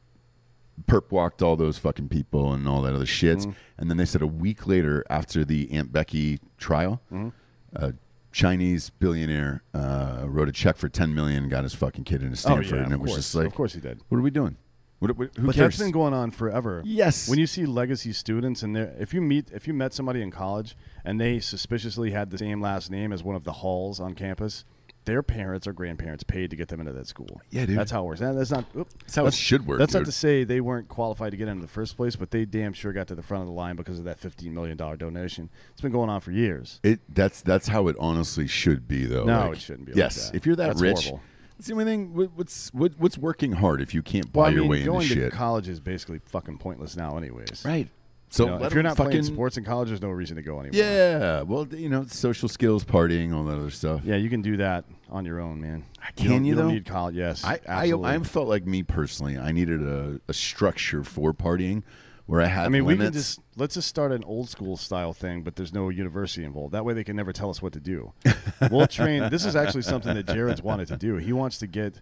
perp walked all those fucking people and all that other shit. Mm-hmm. And then they said a week later, after the Aunt Becky trial, Mm-hmm. a Chinese billionaire uh, wrote a check for ten million dollars, got his fucking kid into Stanford. oh yeah, and it of was course. just like, of course he did. what are we doing? What, what, who But cares? that's been going on forever. Yes. When you see legacy students and they're- if you meet if you met somebody in college and they suspiciously had the same last name as one of the halls on campus, their parents or grandparents paid to get them into that school. Yeah, dude. That's how it works. And that's not oop, That's how it should work, That's dude. not to say they weren't qualified to get in in the first place, but they damn sure got to the front of the line because of that fifteen million dollars donation. It's been going on for years. It that's that's how it honestly should be, though. No, Like, it shouldn't be like Yes, that. if you're that That's rich, horrible. that's the only thing. what- What's what, what's working hard if you can't buy Well, I your mean, way into going to shit? college is basically fucking pointless now, anyways. Right. So You know, let if you're them not fucking, playing sports in college, there's no reason to go anymore. yeah. Well, you know, social skills, partying, all that other stuff. Yeah, you can do that on your own, man. Can don't, you, don't though? need college. Yes, I, I absolutely. I felt like me personally, I needed a, a structure for partying where I had. I mean, we can limits. just let's just start an old school style thing, but there's no university involved. That way, they can never tell us what to do. We'll train. This is actually something that Jared's wanted to do. He wants to get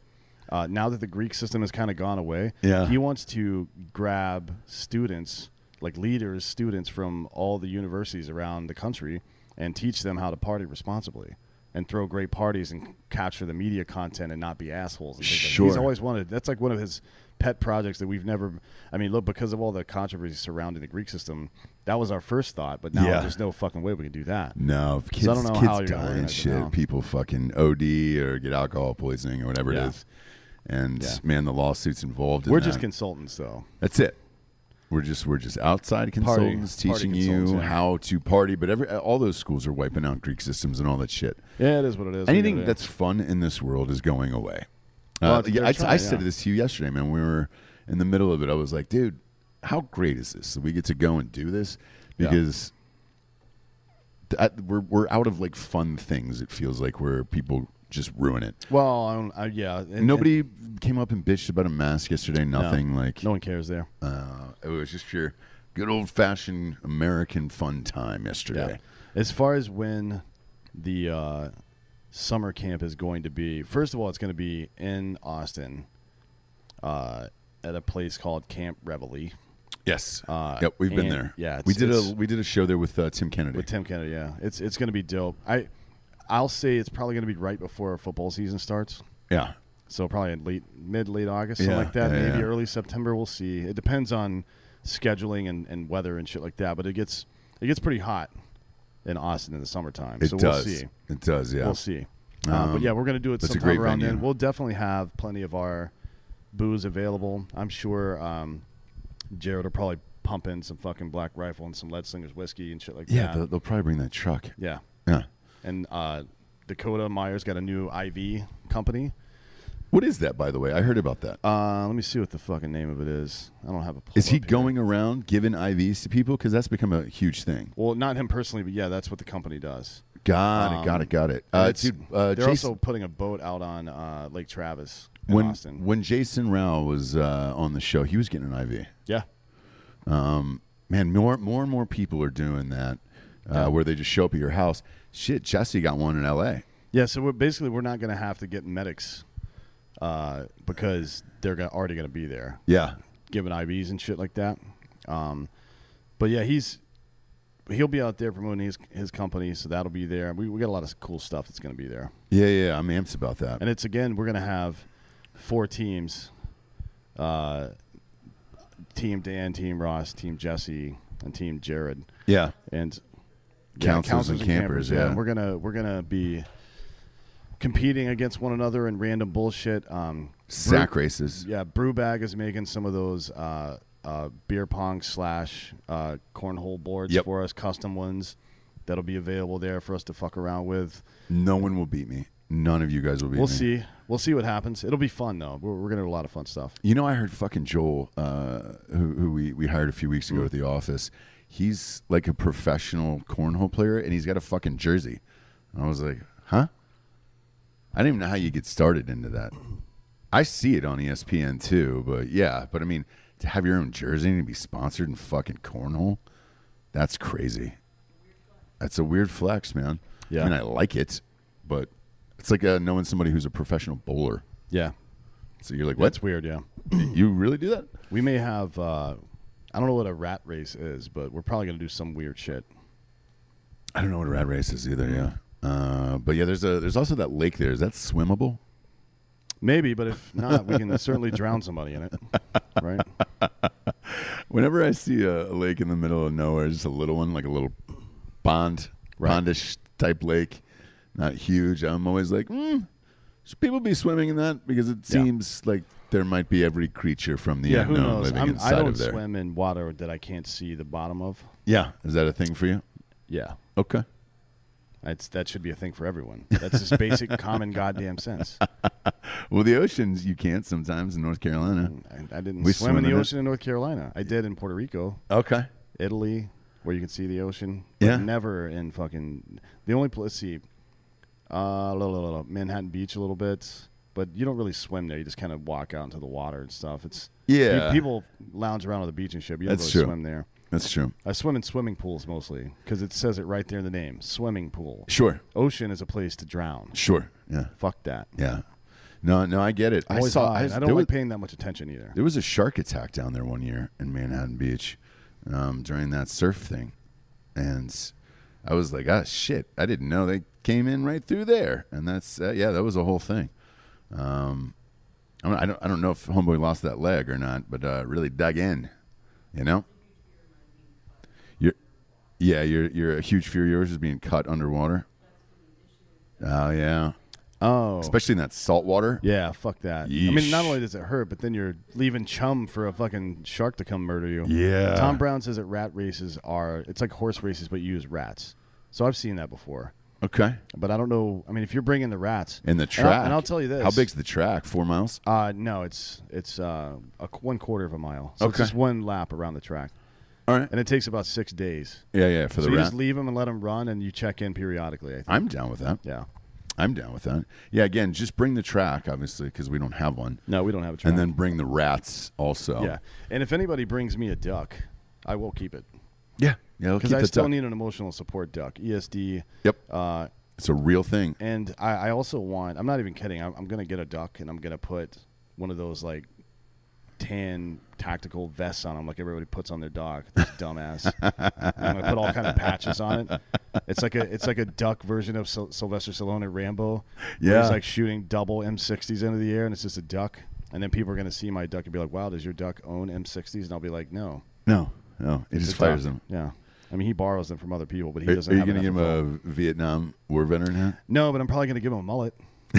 Uh, now that the Greek system has kind of gone away, Yeah. he wants to grab students, like leaders, students from all the universities around the country, and teach them how to party responsibly and throw great parties and capture the media content and not be assholes. And things like that. He's Sure. always wanted. That's like one of his pet projects that we've never. I mean, look, because of all the controversy surrounding the Greek system, that was our first thought. But now Yeah. there's no fucking way we can do that. No, kids, So I don't know kids how you're gonna die and organize it shit. now. People fucking O D or get alcohol poisoning or whatever Yeah. it is. And Yeah. man, the lawsuits involved in We're that. just consultants, though. That's it. We're just we're just outside consultants party teaching consultants, you yeah. how to party. But every all those schools are wiping out Greek systems and all that shit. Yeah, it is what it is. What are you Anything gonna do? that's fun in this world is going away. Well, Uh, it's- yeah, they're I, trying, I said yeah. this to you yesterday, man. We were in the middle of it. I was like, dude, how great is this that we get to go and do this? Yeah. Because th- I- we're we're out of like fun things. It feels like where people just ruin it. Well, I don't, I, yeah. and- Nobody came up and bitched about a mask yesterday. and- Nothing no, like no one cares there. uh, it was just your good old fashioned American fun time yesterday. As far as when the uh, summer camp is going to be, first of all, it's going to be in Austin uh, at a place called Camp Reveille Yes. Uh, yep, we've been and- there. yeah, we it's- did it's- a we did a show there with uh, Tim Kennedy. with Tim Kennedy. Yeah, it's it's going to be dope. I I'll say it's probably going to be right before football season starts. yeah. So probably in late mid late August, something Yeah, like that. yeah, Maybe yeah. early September. We'll see. It depends on scheduling and, and weather and shit like that. But it gets it gets pretty hot in Austin in the summertime. It so does. we'll see. It does. Yeah. We'll see. Um, Um, but yeah, we're going to do it that's a sometime great around venue. then. We'll definitely have plenty of our booze available. I'm sure um, Jared will probably pump in some fucking Black Rifle and some Lead Slingers whiskey and shit like Yeah, that. they'll, they'll probably bring that truck. yeah. Yeah. And uh, Dakota Meyer's got a new I V company. What is that, by the way? I heard about that. Uh, let me see what the fucking name of it is. I don't have a. Is he pull up here. going around giving I Vs to people? Because that's become a huge thing. Well, not him personally, but yeah, that's what the company does. Got Um, it. Got it. Got it. And Uh, it's- dude, uh, they're Jason, also putting a boat out on uh, Lake Travis in when Austin. when Jason Rao was uh, on the show, he was getting an I V. yeah, Um, man, more more and more people are doing that, uh, Yeah. where they just show up at your house. Shit, Jesse got one in L A. yeah. So we're basically we're not going to have to get medics uh, because they're go- already going to be there Yeah. giving I Vs and shit like that. Um, but yeah, he's he'll be out there promoting his his company, so that'll be there. We we got a lot of cool stuff that's going to be there. Yeah, yeah. I'm amped about that. And it's again, we're gonna have four teams: uh, Team Dan, Team Ross, Team Jesse, and Team Jared. Yeah. And Counselors and campers, yeah. we're gonna we're gonna be competing against one another in random bullshit. Um, Sack Brew- races. Yeah, Brewbag is making some of those uh, uh, beer pong slash uh, cornhole boards Yep. for us, custom ones that'll be available there for us to fuck around with. No one will beat me. None of you guys will beat We'll me. see. We'll see what happens. It'll be fun though. We're, we're gonna do a lot of fun stuff. You know, I heard fucking Joel, uh, who, who we, we hired a few weeks ago Mm. at the office. He's like a professional cornhole player, and he's got a fucking jersey. And I was like, huh? I didn't even know how you get started into that. I see it on E S P N too, but yeah. But I mean, to have your own jersey and be sponsored in fucking cornhole, that's crazy. That's a weird flex, man. Yeah. I mean, I like it, but it's like uh, knowing somebody who's a professional bowler. Yeah, So you're like, what? that's weird. Yeah, You really do that? we may have. Uh, I don't know what a rat race is, but we're probably gonna do some weird shit. I don't know what a rat race is either. Yeah, uh, but yeah, there's a there's also that lake there. Is that swimmable? Maybe, but if not, we can certainly drown somebody in it. Right? Whenever I see a, a lake in the middle of nowhere, just a little one, like a little pond, Right. pondish type lake, not huge. I'm always like, hmm, should people be swimming in that? Because it Yeah. seems like there might be every creature from the Yeah. Who unknown knows? living I'm, inside I don't of there. swim in water that I can't see the bottom of. Yeah, is that a thing for you? Yeah. Okay. That's, that should be a thing for everyone. That's just basic common goddamn sense. Well, the oceans you can't sometimes in North Carolina. I, I didn't We swim in swim the in it. ocean in North Carolina. I did in Puerto Rico, Okay. Italy, where you can see the ocean. But Yeah. never in fucking the only place. Let's see, uh, la, la, la, la, Manhattan Beach a little bit, but you don't really swim there. You just kind of walk out into the water and stuff. It's Yeah. pe- people lounge around on the beach and shit. But you don't That's really true. swim there. That's true. I swim in swimming pools mostly because it says it right there in the name, swimming pool. Sure. Ocean is a place to drown. Sure. Yeah. Fuck that. Yeah. No, no, I get it. I'm I always saw. high, I, and I don't there, like was, paying that much attention either. there was a shark attack down there one year in Manhattan Beach um, during that surf thing, and I was like, "Ah, shit! I didn't know they came in right through there." And that's uh, yeah, that was a whole thing. Um, I don't, I don't, I don't know if homeboy lost that leg or not, but uh, really dug in. You know, you're, yeah, you're you're a huge fear of yours is being cut underwater. Oh yeah. Oh, Especially in that salt water. yeah, fuck that. I Yeesh. mean, not only does it hurt, but then you're leaving chum for a fucking shark to come murder you. Yeah. Tom Brown says that rat races are it's like horse races, but you use rats. So I've seen that before, Okay. but I don't know. I mean, if you're bringing the rats And the and track. I'll, and I'll tell you this: How big's the track? Four miles? Uh, no, it's it's uh, a qu- one quarter of a mile. So it's Okay. just one lap around the track, All right. and it takes about six days. Yeah, yeah, for So the you rat. just leave them and let them run, and you check in periodically. I think. I'm down with that. yeah. I'm down with that. Yeah, again, just bring the track, obviously, because we don't have one. No, we don't have a track. And then bring the rats also. yeah, and if anybody brings me a duck, I will keep it. Yeah. Yeah, we'll Because keep I the still duck. need an emotional support duck, E S D. Yep. Uh, It's a real thing. and I, I also want, I'm not even kidding, I'm, I'm going to get a duck and I'm going to put one of those like tan tactical vests on them like everybody puts on their dog. This dumbass. And I'm going to put all kind of patches on it. It's like a it's like a duck version of Syl- Sylvester Stallone at Rambo. where Yeah. He's like shooting double M sixties into the air and it's just a duck. And then people are going to see my duck and be like, wow, does your duck own M sixties? And I'll be like, no. No, no. It It's just a fires duck. them. Yeah. I mean, he borrows them from other people, but he Are, doesn't are you have going to enough give of him them. a Vietnam War veteran hat? No, but I'm probably going to give him a mullet.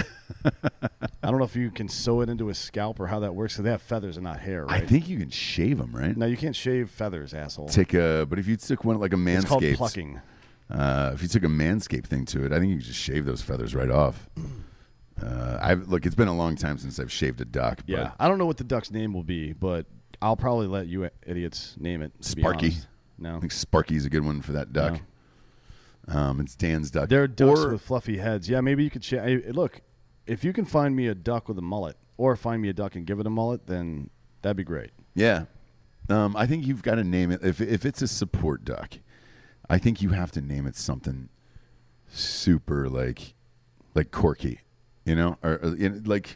I don't know if you can sew it into his scalp or how that works. So they have feathers and not hair, right? I think you can shave them, right? No, you can't shave feathers, asshole. Take a, but if you took one like a It's called Manscaped, plucking. uh, if you took a Manscaped thing to it, I think you could just shave those feathers right off. Uh, I've look. It's been a long time since I've shaved a duck. Yeah, but I don't know what the duck's name will be, but I'll probably let you idiots name it. to be Sparky. honest. No, I think Sparky's a good one for that duck. Um, it's Dan's duck. they're ducks Or- with fluffy heads. Yeah, maybe you could. Sh- hey, look, if you can find me a duck with a mullet, or find me a duck and give it a mullet, then that'd be great. Yeah. Um, I think you've got to name it. If if it's a support duck, I think you have to name it something super like like Corky, you know, or, or you know, like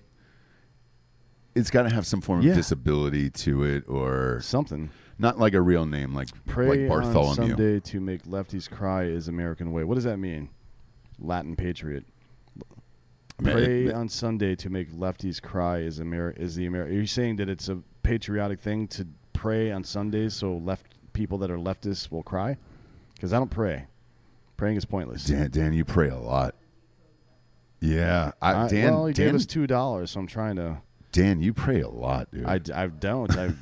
it's got to have some form of Yeah. disability to it, or Something. not like a real name, like Pray like on Bartholomew. Sunday to make lefties cry is American way. What does that mean? Latin patriot. mean, Pray it- on Sunday to make lefties cry is Ameri- is the Ameri- Are you saying that it's a patriotic thing to pray on Sundays so left people that are leftists will cry? Because I don't pray. Praying is pointless. Dan, Dan, you pray a lot. Yeah, I, I- Dan, well, he Dan, gave us two dollars, so I'm trying to. Dan, you pray a lot, dude. I, I don't. I,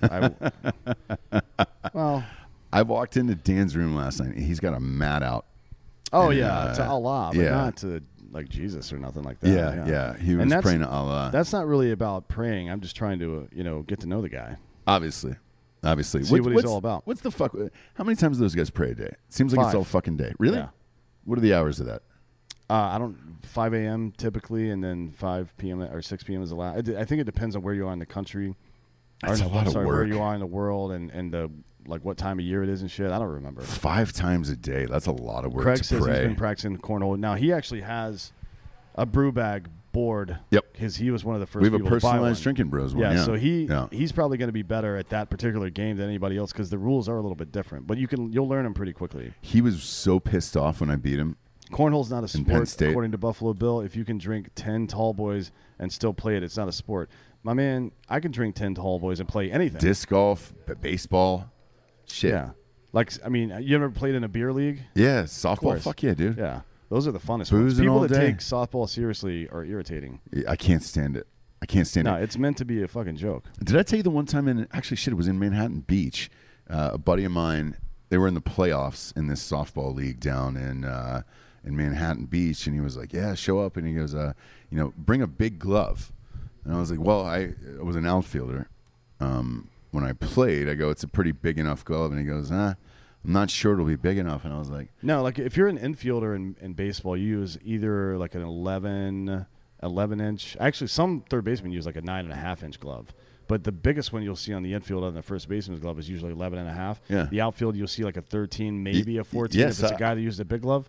I well. I walked into Dan's room last night. And he's got a mat out. Oh And, yeah, uh, to Allah, but yeah. not to like Jesus or nothing like that. Yeah, yeah. He was And that's- praying to Allah. That's not really about praying. I'm just trying to, uh, you know, get to know the guy. Obviously. Obviously. See what he's what's- all about. What's the fuck? How many times do those guys pray a day? It seems like it's Five. all fucking day. Really? Yeah. What are the hours of that? Uh, I don't five a.m. typically, and then five p.m. or six p.m. is the last. I think it depends on where you are in the country. That's or, a lot of sorry, work. Where you are in the world, and and the like, what time of year it is and shit. I don't remember. Five times a day. That's a lot of work Craig to says pray. he's been practicing cornhole. Now he actually has a brew bag board. Yep. His he was one of the first. We have a people to buy personalized one. drinking bros one. Yeah, Yeah. so he Yeah. he's probably going to be better at that particular game than anybody else because the rules are a little bit different. But you can you'll learn them pretty quickly. He was so pissed off when I beat him. Cornhole's not a In Penn sport, State. according to Buffalo Bill. If you can drink ten tall boys and still play it, it's not a sport. My man, I can drink ten tall boys and play anything. Disc golf, b- baseball, shit. Yeah. Like, I mean, you ever played in a beer league? Yeah, softball. course. Fuck yeah, dude. Yeah. Those are the funnest ones. Boozing People all that day. take softball seriously are irritating. I can't stand it. I can't stand No, it. it's meant to be a fucking joke. Did I tell you the one time in actually shit? It was in Manhattan Beach. Uh, a buddy of mine. They were in the playoffs in this softball league down in uh, in Manhattan Beach, and he was like, "Yeah, show up." And he goes, uh, "You know, bring a big glove." And I was like, "Well, I, I was an outfielder. Um, when I played, I go, it's a pretty big enough glove." And he goes, "Ah, I'm not sure it'll be big enough." And I was like, No, like if you're an infielder in, in baseball, you use either like an eleven, eleven inch. Actually, some third basemen use like a nine and a half inch glove. But the biggest one you'll see on the infield on the first baseman's glove is usually eleven and a half. Yeah. The outfield you'll see like a thirteen, maybe a fourteen. yes, if it's a I- guy that used a big glove,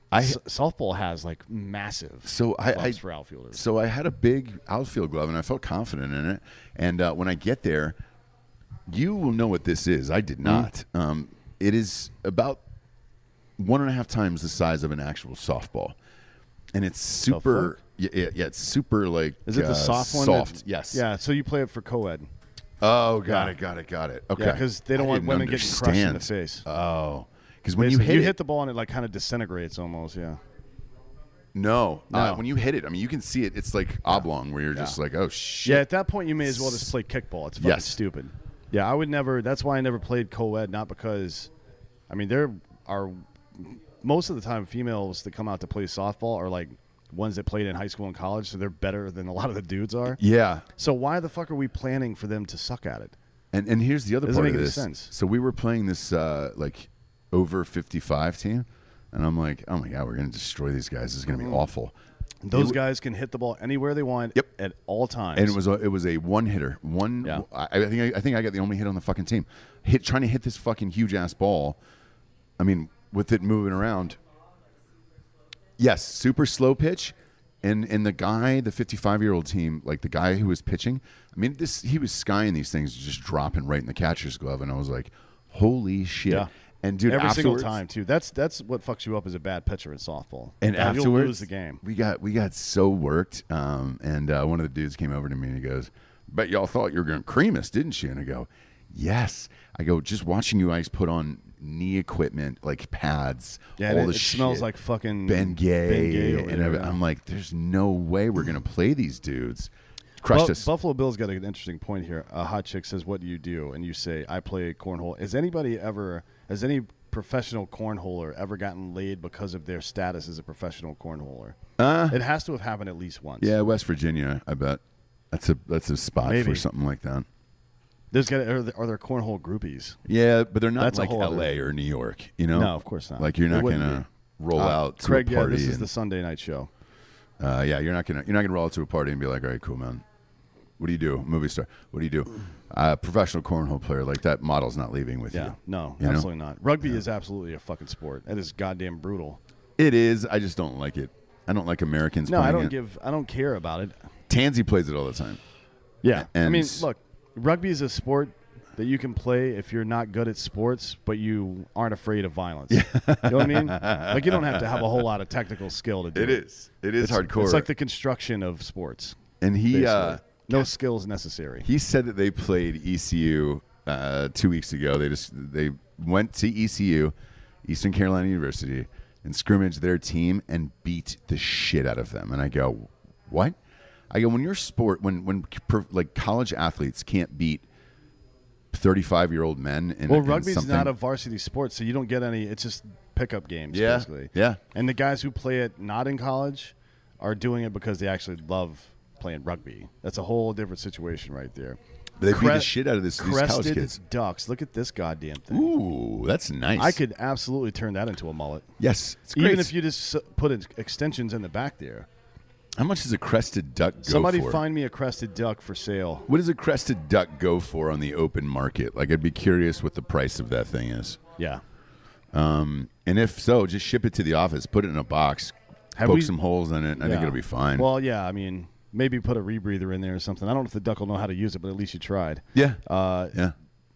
I S- softball has like massive so I, I gloves for outfielders. so I had a big outfield glove and I felt confident in it. And uh, when I get there, you will know what this is. I did not. Mm. Um, it is about one and a half times the size of an actual softball, and it's super. Yeah, yeah, yeah, it's super like. Is it the uh, soft one? Soft, that- yes. Yeah, so you play it for co-ed. Oh, got Yeah. it, got it, got it. Okay, Yeah, because they don't I want didn't women getting crushed in the understand. face. Oh, because when you Basically, hit you it, hit the ball and it like kind of disintegrates almost. Yeah. no, No. Uh, when you hit it, I mean, you can see it. It's like oblong, where you're just like, oh shit. Yeah, at that point you may as well just play kickball. It's fucking Yes. stupid. Yeah, I would never. That's why I never played co-ed. Not because, I mean, there are most of the time females that come out to play softball are like ones that played in high school and college, so they're better than a lot of the dudes are. Yeah. So why the fuck are we planning for them to suck at it? And and here's the other Doesn't part make of any this. sense. So we were playing this uh, like over fifty-five team, and I'm like, oh my god, we're gonna destroy these guys. This is gonna be awful. Those It- guys can hit the ball anywhere they want. Yep. At all times. And it was a, it was a one hitter. One. Yeah. I, I think I, I think I got the only hit on the fucking team. Hit trying to hit this fucking huge ass ball. I mean, with it moving around. Yes, super slow pitch, and and the guy, the fifty-five year old team, like the guy who was pitching. I mean, this he was skying these things, just dropping right in the catcher's glove, and I was like, holy shit. Yeah. And dude, every single afterwards- time too. That's that's what fucks you up as a bad pitcher in softball. And Yeah, afterwards, you'll lose the game. We got we got so worked, um, and uh, one of the dudes came over to me and he goes, "Bet y'all thought you were going to cream us, didn't you?" And I go, "Yes." I go, "Just watching you guys put on knee equipment like pads, Yeah, all and the it, it shit, smells like fucking Ben Gay, Ben Gay over and there, every- yeah. I'm like, "There's no way we're going to play these dudes." Crushed Bu- us. Buffalo Bill's got an interesting point here. A hot chick says, "What do you do?" And you say, "I play cornhole." Has anybody ever? Has any professional cornholer ever gotten laid because of their status as a professional cornholer? Uh, It has to have happened at least once. yeah, West Virginia. I bet that's a that's a spot Maybe. for something like that. There's got are there, are there cornhole groupies? Yeah, but they're not That's a like whole L A other- or New York. You know, No, of course not. Like you're It not wouldn't gonna roll Uh, out to Craig, a yeah, party. this is and- the Sunday night show. Uh, yeah, you're not gonna you're not gonna roll out to a party and be like, all right, cool, man. What do you do? Movie star. What do you do? Uh, professional cornhole player. Like that model's not leaving with Yeah, you. no, You know? absolutely not. Rugby is absolutely a fucking sport. That is goddamn brutal. It is. I just don't like it. I don't like Americans. No, I playing don't it. give. I don't care about it. Tansy plays it all the time. Yeah, I And- mean, look, rugby is a sport that you can play if you're not good at sports, but you aren't afraid of violence. You know what I mean? Like you don't have to have a whole lot of technical skill to do it. It is. It is It's, hardcore. It's like the construction of sports. and he Basically. uh, no skills necessary. he said that they played E C U uh, two weeks ago. They just they went to E C U, Eastern Carolina University, and scrimmaged their team and beat the shit out of them. And I go, what? I go, when your sport, when when per, like college athletes can't beat thirty-five year old men in Well, in rugby's something, not a varsity sport, so you don't get any. It's just pickup games, Yeah, basically. yeah. And the guys who play it not in college are doing it because they actually love playing rugby. That's a whole different situation right there. they beat the Cre- shit out of this, these college Crested kids. ducks. Look at this goddamn thing. Ooh, that's nice. I could absolutely turn that into a mullet. Yes, it's great. Even if you just s- put in extensions in the back there. How much does a crested duck go Somebody for? find me a crested duck for sale. What does a crested duck go for on the open market? Like, I'd be curious what the price of that thing is. Yeah. Um, and if so, just ship it to the office, put it in a box, Have poke we- some holes in it, and I think Yeah. it'll be fine. Well, yeah, I mean, maybe put a rebreather in there or something. I don't know if the duck will know how to use it, but at least you tried. yeah, Uh, yeah.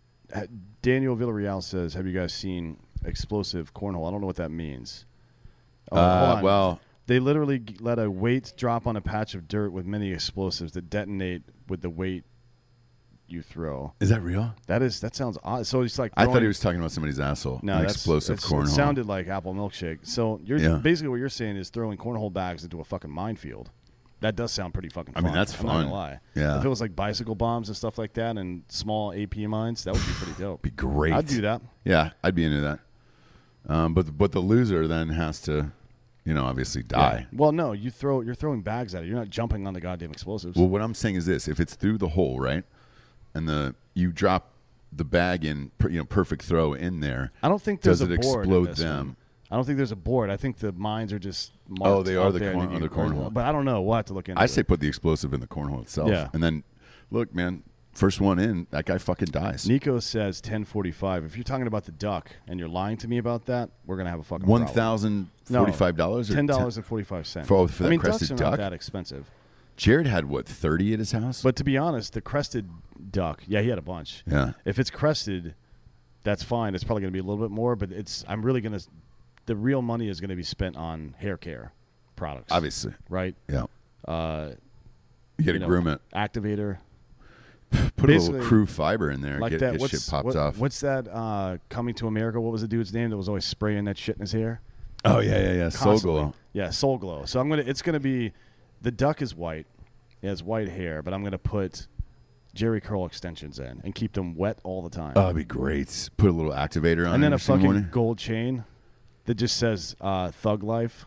Daniel Villarreal says, "Have you guys seen explosive cornhole?" I don't know what that means. Oh, Uh, hold on. well- they literally g- let a weight drop on a patch of dirt with many explosives that detonate with the weight you throw. Is that real? That is that sounds odd. So it's like I thought throwing- he was talking about somebody's asshole. no An that's, explosive that's- cornhole. It sounded like apple milkshake. So you're Yeah. basically what you're saying is throwing cornhole bags into a fucking minefield. That does sound pretty fucking I fun. mean, that's I'm not fun. gonna lie. Yeah. If it was like bicycle bombs and stuff like that and small A P mines, that would be pretty dope. be great. I'd do that. Yeah, I'd be into that. Um, but but the loser then has to, you know, obviously die. Yeah. Well, no, you throw you're throwing bags at it. You're not jumping on the goddamn explosives. Well, what I'm saying is this: if it's through the hole, right, and the you drop the bag in, per- you know, perfect throw in there. I don't think there's does a it board in explode this them? one. I don't think there's a board. I think the mines are just marked Oh, they are out the there corn- and you are the can- cornhole. But I don't know. We'll have to look into I it. say put the explosive in the cornhole itself. Yeah. And then, look, man, First one in, that guy fucking dies. Nico says ten forty-five. If you're talking about the duck and you're lying to me about that, we're gonna have a fucking One problem. thousand forty-five dollars. No, ten dollars and forty-five cents. For, for that I mean, crested ducks are not duck. that expensive. Jared had what, thirty at his house? But to be honest, the crested duck, yeah, he had a bunch. Yeah. If it's crested, that's fine. It's probably going to be a little bit more, but it's. I'm really going to. The real money is going to be spent on hair care products. Obviously. Right? Yeah. Uh, You got to you know, groom it. Activator. Put a little basically, crew fiber in there. Like get, that. get What's, shit popped what- off. What's that uh, Coming to America? What was the dude's name that was always spraying that shit in his hair? Oh, yeah, yeah, yeah. Soul Constantly. Glow. Yeah, Soul Glow. So I'm gonna. It's gonna be. The duck is white. He has white hair, but I'm gonna put Jerry curl extensions in and keep them wet all the time. Oh, that'd be great. Put a little activator on and it then a every single fucking morning. gold chain that just says uh, Thug Life.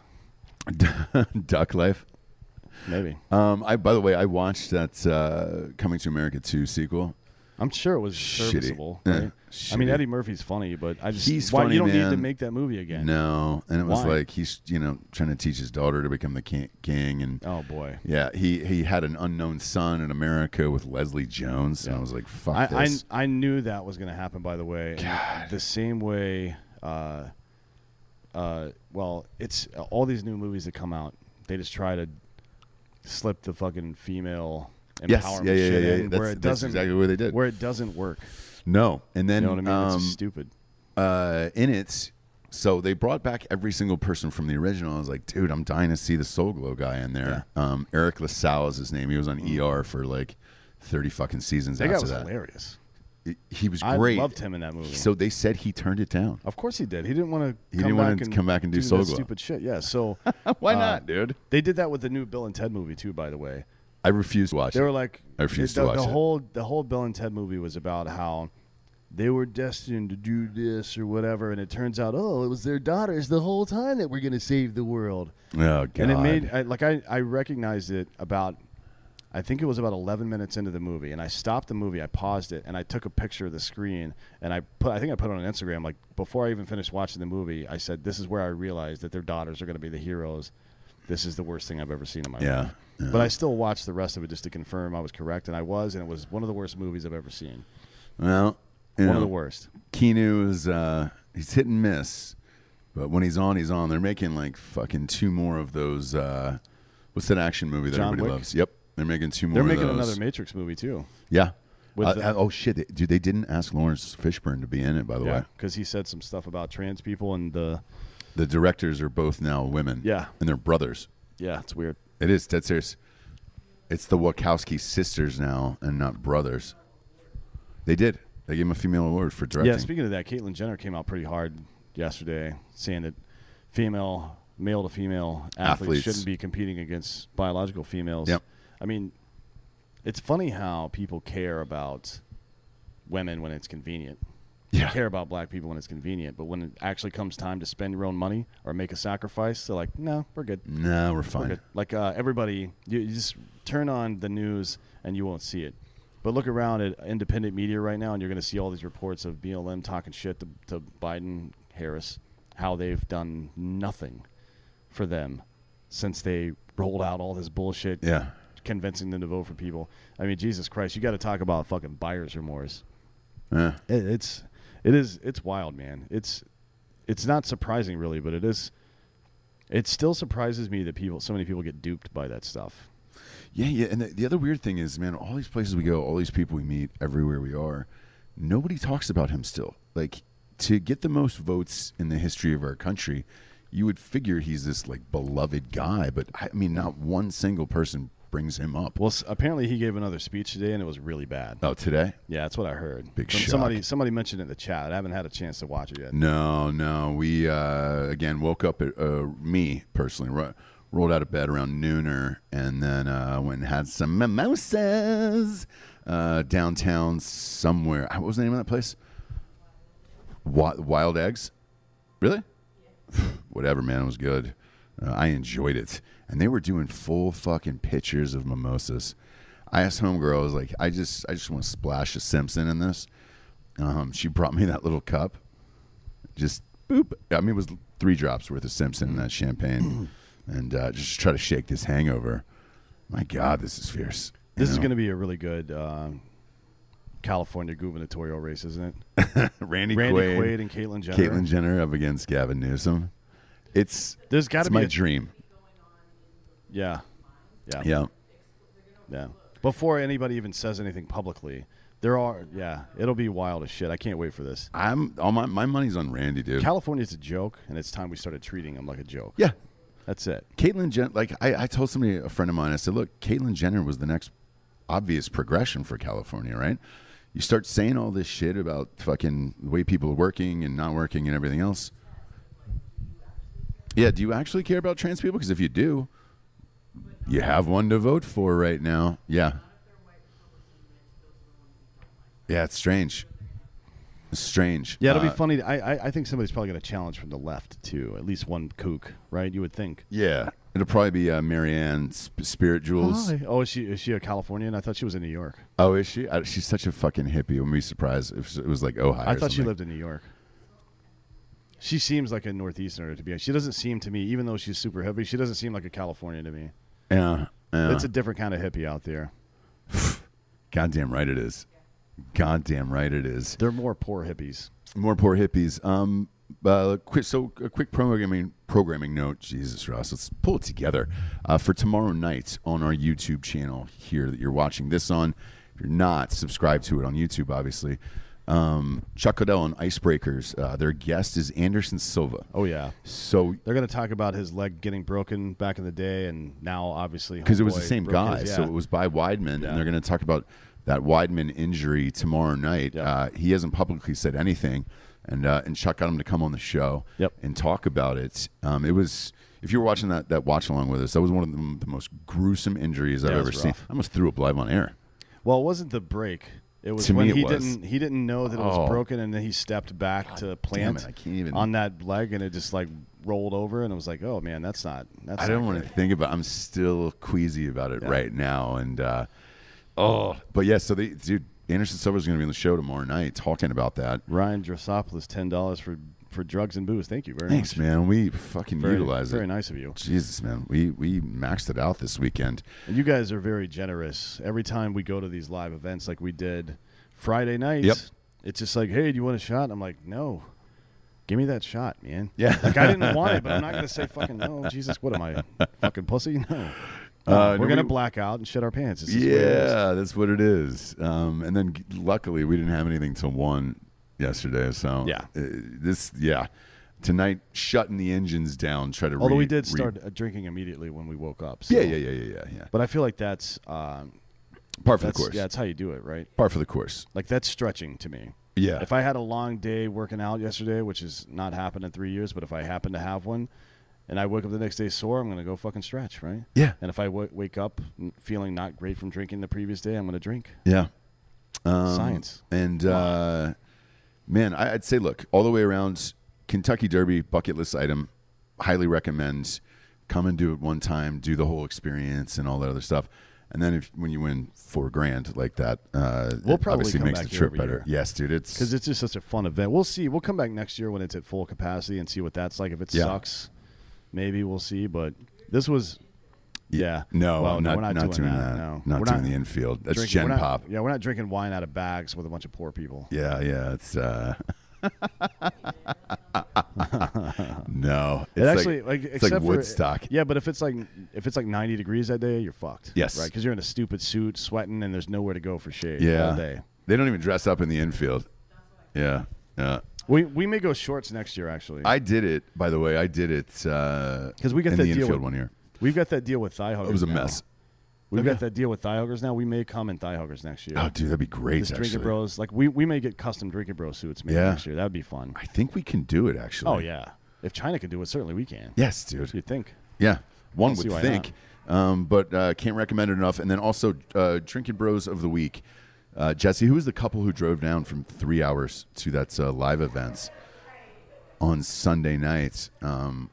Duck Life. Maybe. Um, I by the way, I watched that uh, Coming to America two sequel. I'm sure it was Shitty. serviceable. Yeah, Right? I mean, shitty. Eddie Murphy's funny, but I just He's why funny, you don't need to man. make that movie again. No, and it was Why? like he's you know trying to teach his daughter to become the king, king and Oh boy. yeah, he he had an unknown son in America with Leslie Jones, and I was like, fuck I, I this. I knew that was going to happen. By the way, And the same way. Uh, uh, well, it's all these new movies that come out. They just try to slip the fucking female empowerment yes, yeah, yeah, yeah, shit yeah. in That's, where it that's doesn't exactly what they did. where it doesn't work. No, and then You know what I mean? It's um, just stupid. uh, in it, so they brought back every single person from the original. I was like, dude, I'm dying to see the Soul Glow guy in there. Um, Eric LaSalle is his name. He was on E R for like thirty fucking seasons That guy after was that. hilarious. He- He was I great. loved him in that movie. So they said he turned it down. Of course he did. He didn't want to. He didn't want wanna come back and do Soul that Glow. stupid shit. Yeah. So Why uh, not, dude? They did that with the new Bill and Ted movie too. By the way, I refuse to watch they it. were like, I refuse the, to watch the it. whole the whole Bill and Ted movie was about how they were destined to do this or whatever, and it turns out, oh, it was their daughters the whole time that were going to save the world. Oh god! And it made I, like I I recognized it about. I think it was about eleven minutes into the movie, and I stopped the movie. I paused it, and I took a picture of the screen, and I put. I think I put it on Instagram. Like before I even finished watching the movie, I said, "This is where I realized that their daughters are going to be the heroes. This is the worst thing I've ever seen in my Yeah, life." yeah. But I still watched the rest of it just to confirm I was correct, and I was, and it was one of the worst movies I've ever seen. well, you One know, of the worst. Keanu is uh, he's hit and miss, but when he's on, he's on. They're making like fucking two more of those. Uh, what's that action movie that John everybody Wick? loves? Yep, they're making two more. They're of making those. another Matrix movie too. Yeah. With Uh, the- uh, oh shit! They, dude, they didn't ask Lawrence Fishburne to be in it. By the way, because he said some stuff about trans people and the. the directors are both now women. Yeah. and they're brothers. Yeah, it's weird. It is dead serious. It's the Wachowski sisters now, and not brothers. They did. They gave him a female award for directing. Yeah, speaking of that, Caitlyn Jenner came out pretty hard yesterday, saying that female, male to female athletes, Athletes. shouldn't be competing against biological females. Yep. I mean, it's funny how people care about women when it's convenient. Yeah. They care about black people when it's convenient, but when it actually comes time to spend your own money or make a sacrifice, they're like, no, we're good. No, we're We're fine. good. Like uh, everybody, you, you just turn on the news and you won't see it. But look around at independent media right now, and you're going to see all these reports of B L M talking shit to, to Biden, Harris, how they've done nothing for them since they rolled out all this bullshit, Yeah. convincing them to vote for people. I mean, Jesus Christ, you got to talk about fucking buyer's remorse. Yeah. It, it's, it is, it's wild, man. It's, it's not surprising really, but it is. It still surprises me that people, so many people get duped by that stuff. Yeah, yeah. And the, the other weird thing is, man, all these places we go, all these people we meet, everywhere we are, nobody talks about him still. Like, to get the most votes in the history of our country, you would figure he's this, like, beloved guy. But, I mean, not one single person brings him up. Well, s- apparently he gave another speech today, and it was really bad. Oh, today? Yeah, that's what I heard. Big From shock. Somebody, somebody mentioned it in the chat. I haven't had a chance to watch it yet. No, no. We, uh, again, woke up at, uh, me, personally, ro- rolled out of bed around nooner, and then uh, went and had some mimosas uh, downtown somewhere. What was the name of that place? Wi- Wild Eggs? Really? Whatever, man. It was good. Uh, I enjoyed it. And they were doing full fucking pitchers of mimosas. I asked homegirl, I was like, I just I just want to splash a Simpson in this. Um, she brought me that little cup. Just boop. I mean, it was three drops worth of Simpson in that champagne. And uh, just try to shake this hangover. My God, this is fierce. This You is know? going to be a really good uh, California gubernatorial race, isn't it? Randy, Randy Quaid, Quaid and Caitlyn Jenner. Caitlyn Jenner up against Gavin Newsom. It's There's got it's to be my a, dream. Yeah, yeah, Yeah. yeah. Before anybody even says anything publicly, there are. Yeah, it'll be wild as shit. I can't wait for this. I'm all my my money's on Randy, dude. California's a joke, and it's time we started treating him like a joke. yeah. That's it. Caitlyn Jenner, like I, I told somebody, a friend of mine, I said, look, Caitlyn Jenner was the next obvious progression for California, right? You start saying all this shit about fucking the way people are working and not working and everything else. Yeah, do you actually care about trans people? Because if you do, you have one to vote for right now. Yeah. Yeah, it's strange. It's strange. Yeah, it'll Uh, be funny. I, I I think somebody's probably going to challenge from the left too. At least one kook, right? You would think. Yeah, it'll probably be uh, Marianne Sp- Spirit Jewels. Hi. Oh, is she is she a Californian? I thought she was in New York. Oh, is she? I, she's such a fucking hippie. Wouldn't be surprised if it was like Ohio. I or thought she something. lived in New York. She seems like a Northeasterner to be. She doesn't seem to me, even though she's super hippie, she doesn't seem like a Californian to me. Yeah, yeah. It's a different kind of hippie out there. Goddamn right it is. Goddamn right it is. They're more poor hippies. More poor hippies. Um, uh, quick, so a quick programming programming note. Jesus, Ross, let's pull it together uh, for tomorrow night on our YouTube channel here that you're watching this on. If you're not, subscribe to it on YouTube, obviously. Um, Chuck Liddell and Icebreakers. Uh, their guest is Anderson Silva. Oh yeah, So they're going to talk about his leg getting broken back in the day, and now obviously because it was the homeboy same broke guy, his- so yeah. it was by Weidman, Yeah. and they're going to talk about that Weidman injury tomorrow night. Yep. Uh, he hasn't publicly said anything, and uh, and Chuck got him to come on the show Yep. and talk about it. Um, it was, if you were watching that that watch along with us, that was one of the, the most gruesome injuries I've Yeah, it ever was seen. rough. I almost threw up live on air. Well, it wasn't the break. It was To when me it he was. didn't he didn't know that it was Oh. broken, and then he stepped back to Damn plant it, I can't even. on that leg, and it just like rolled over, and it was like, oh man, that's not. That's I not don't want to great. think about. I'm still queasy about it Yeah. right now, and uh, oh, but yeah. So they, dude, Anderson Silva's going to be on the show tomorrow night talking about that. Ryan Drossopoulos, ten dollars for for drugs and booze. Thank you very Thanks, much. man. We fucking Very, utilize very it. nice of you. Jesus, man. We we maxed it out this weekend. And you guys are very generous. Every time we go to these live events, like we did Friday night, Yep. it's just like, hey, do you want a shot? I'm like, no. Give me that shot, man. Yeah. Like, I didn't want it, but I'm not going to say fucking no. Jesus, what am I, fucking pussy? No. Uh, Uh, no, we're going to we- black out and shit our pants. It's just what it is. Yeah, that's what it is. Um, and then g- luckily we didn't have anything till one yesterday. So Yeah. uh, this yeah tonight shutting the engines down. Try to Although re- we did re- start uh, drinking immediately when we woke up. So. yeah yeah yeah yeah yeah yeah. But I feel like that's, um, Par for the that's course. yeah, that's how you do it, right? Par for the course. Like, that's stretching to me. Yeah. If I had a long day working out yesterday, which has not happened in three years, but if I happen to have one, and I wake up the next day sore, I'm going to go fucking stretch, right? Yeah. And if I w- wake up n- feeling not great from drinking the previous day, I'm going to drink. Yeah. Um, Science. And uh, man, I, I'd say, look, all the way around, Kentucky Derby bucket list item. Highly recommend. Come and do it one time. Do the whole experience and all that other stuff. And then if when you win four grand like that, uh, We'll it probably obviously come makes back the here trip every better. year. Yes, dude. It's Because it's just such a fun event. We'll see. We'll come back next year when it's at full capacity and see what that's like. If it Yeah. sucks, maybe we'll see. But this was, yeah. no, Well, I'm not, we're not, not doing, that. No. Not We're doing the infield. That's drinking- Gen we're not- Pop. Yeah, we're not drinking wine out of bags with a bunch of poor people. Yeah, yeah. It's uh, no. It's It actually like, like, it's except like for- Woodstock. yeah, but if it's like if it's like ninety degrees that day, you're fucked. Yes. right, because you're in a stupid suit, sweating, and there's nowhere to go for shade Yeah. all day. They don't even dress up in the infield. Yeah, yeah. We we may go shorts next year actually. I did it, by the way. I did it because 'Cause we got in that the deal infield with- one year. We've got that deal with thigh huggers. It was a now. mess. We've Okay. got that deal with thigh huggers now. We may come in thigh huggers next year. Oh, dude, that'd be great. Just Actually, drinking bros, like we, we may get custom drinking bro suits maybe Yeah. next year. That'd be fun. I think we can do it. Actually. Oh yeah, if China can do it, certainly we can. Yes, dude. You'd think. Yeah, one Don't see would why think, um, but uh, can't recommend it enough. And then also, uh, drinking bros of the week. Uh, Jesse, who was the couple who drove down from three hours to that uh, live events on Sunday nights? Um,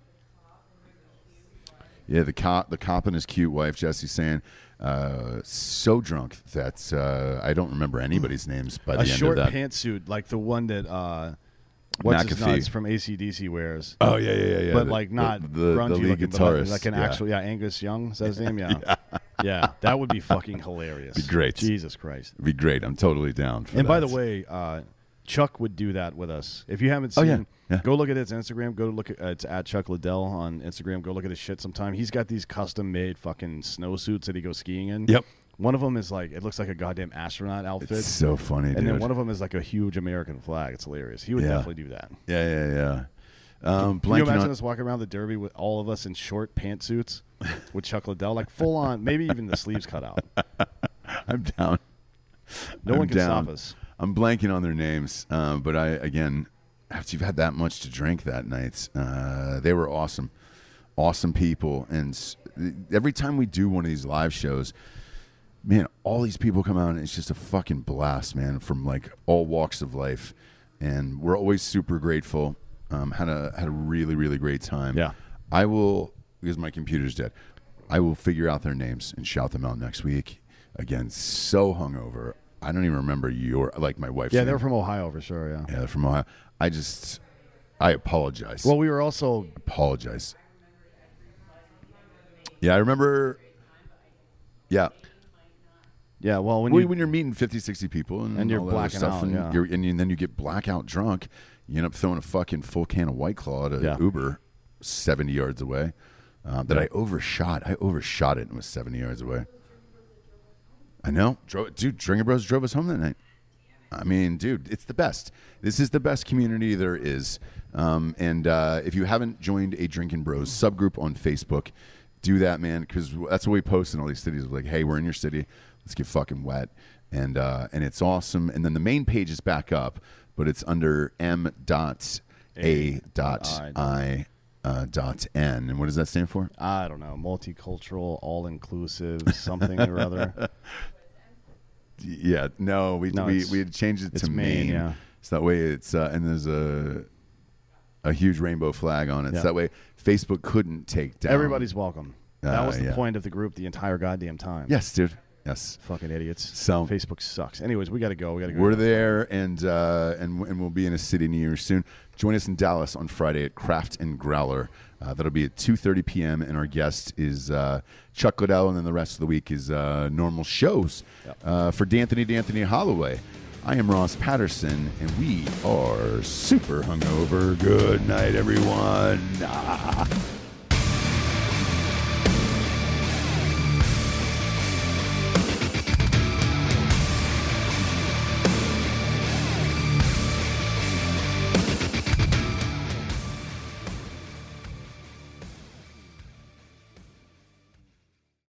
yeah, the cop, the cop and his cute wife, Jesse, saying, uh, so drunk that uh, I don't remember anybody's names by the A end short of that. pantsuit like the one that uh, what's his McAfee. nuts from A C D C wears. Oh yeah, yeah, yeah. yeah. But The- like not the, the, grungy the lead looking, but like, guitarist, like an yeah. actual yeah Angus Young. Is that his name? Yeah. Yeah, that would be fucking hilarious. Be great. Jesus Christ. It'd be great. I'm totally down for And that. by the way, uh, Chuck would do that with us. If you haven't Oh, seen, yeah. Yeah. go look at his Instagram. Go look at uh, it's at Chuck Liddell on Instagram. Go look at his shit sometime. He's got these custom made fucking snowsuits that he goes skiing in. Yep. One of them is like it looks like a goddamn astronaut outfit. It's so funny, and dude. then one of them is like a huge American flag. It's hilarious. He would Yeah. definitely do that. yeah, yeah, yeah. Um, Can you blanking imagine on- us walking around the Derby with all of us in short pantsuits with Chuck Liddell, like full on, maybe even the sleeves cut out. I'm down. No I'm one can down. stop us. I'm blanking on their names, uh, but I again, after you've had that much to drink that night, uh, they were awesome, awesome people. And s- every time we do one of these live shows, man, all these people come out, and it's just a fucking blast, man, from like all walks of life, and we're always super grateful. Um, had a had a really really great time. Yeah. I will, because my computer's dead. I will figure out their names and shout them out next week. Again, so hungover. I don't even remember your, like my wife's Yeah, name. they're from Ohio for sure. Yeah. Yeah, they're from Ohio. I just, I apologize. Well, we were also apologize. Yeah, I remember. Yeah. yeah. Well, when When, you when you're meeting fifty, sixty people and, And you're all that other blacking stuff, out, and, yeah. you're, and, you, and then you get blackout drunk, you end up throwing a fucking full can of White Claw at an Yeah. Uber seventy yards away. Uh, that I overshot. I overshot it and was seventy yards away. I know. Drove, dude, Drinking Bros drove us home that night. I mean, dude, it's the best. This is the best community there is. Um, and uh, if you haven't joined a Drinking Bros subgroup on Facebook, do that, man, because that's what we post in all these cities. Like, hey, we're in your city. Let's get fucking wet. And uh, and it's awesome. And then the main page is back up, but it's under M dot A dot I uh, dot N. And what does that stand for? I don't know, multicultural, all inclusive, something or other. Yeah, no, we No, we it's- we had changed it it's to Maine, Maine. yeah. So that way it's uh, and there's a a huge rainbow flag on it. Yeah. So that way Facebook couldn't take down. Everybody's welcome. That Uh, was the yeah. point of the group the entire goddamn time. Yes, dude. Yes. Fucking idiots. So- Facebook sucks. Anyways, we got to go. We got to go. We're there, and uh, and and we'll be in a city near you soon. Join us in Dallas on Friday at Craft and Growler. Uh, that'll be at two thirty p.m. And our guest is uh, Chuck Liddell, and then the rest of the week is uh, normal shows. Yep. Uh, for D'Anthony D'Anthony Holloway, I am Ross Patterson, and we are super hungover. Good night, everyone. Ah.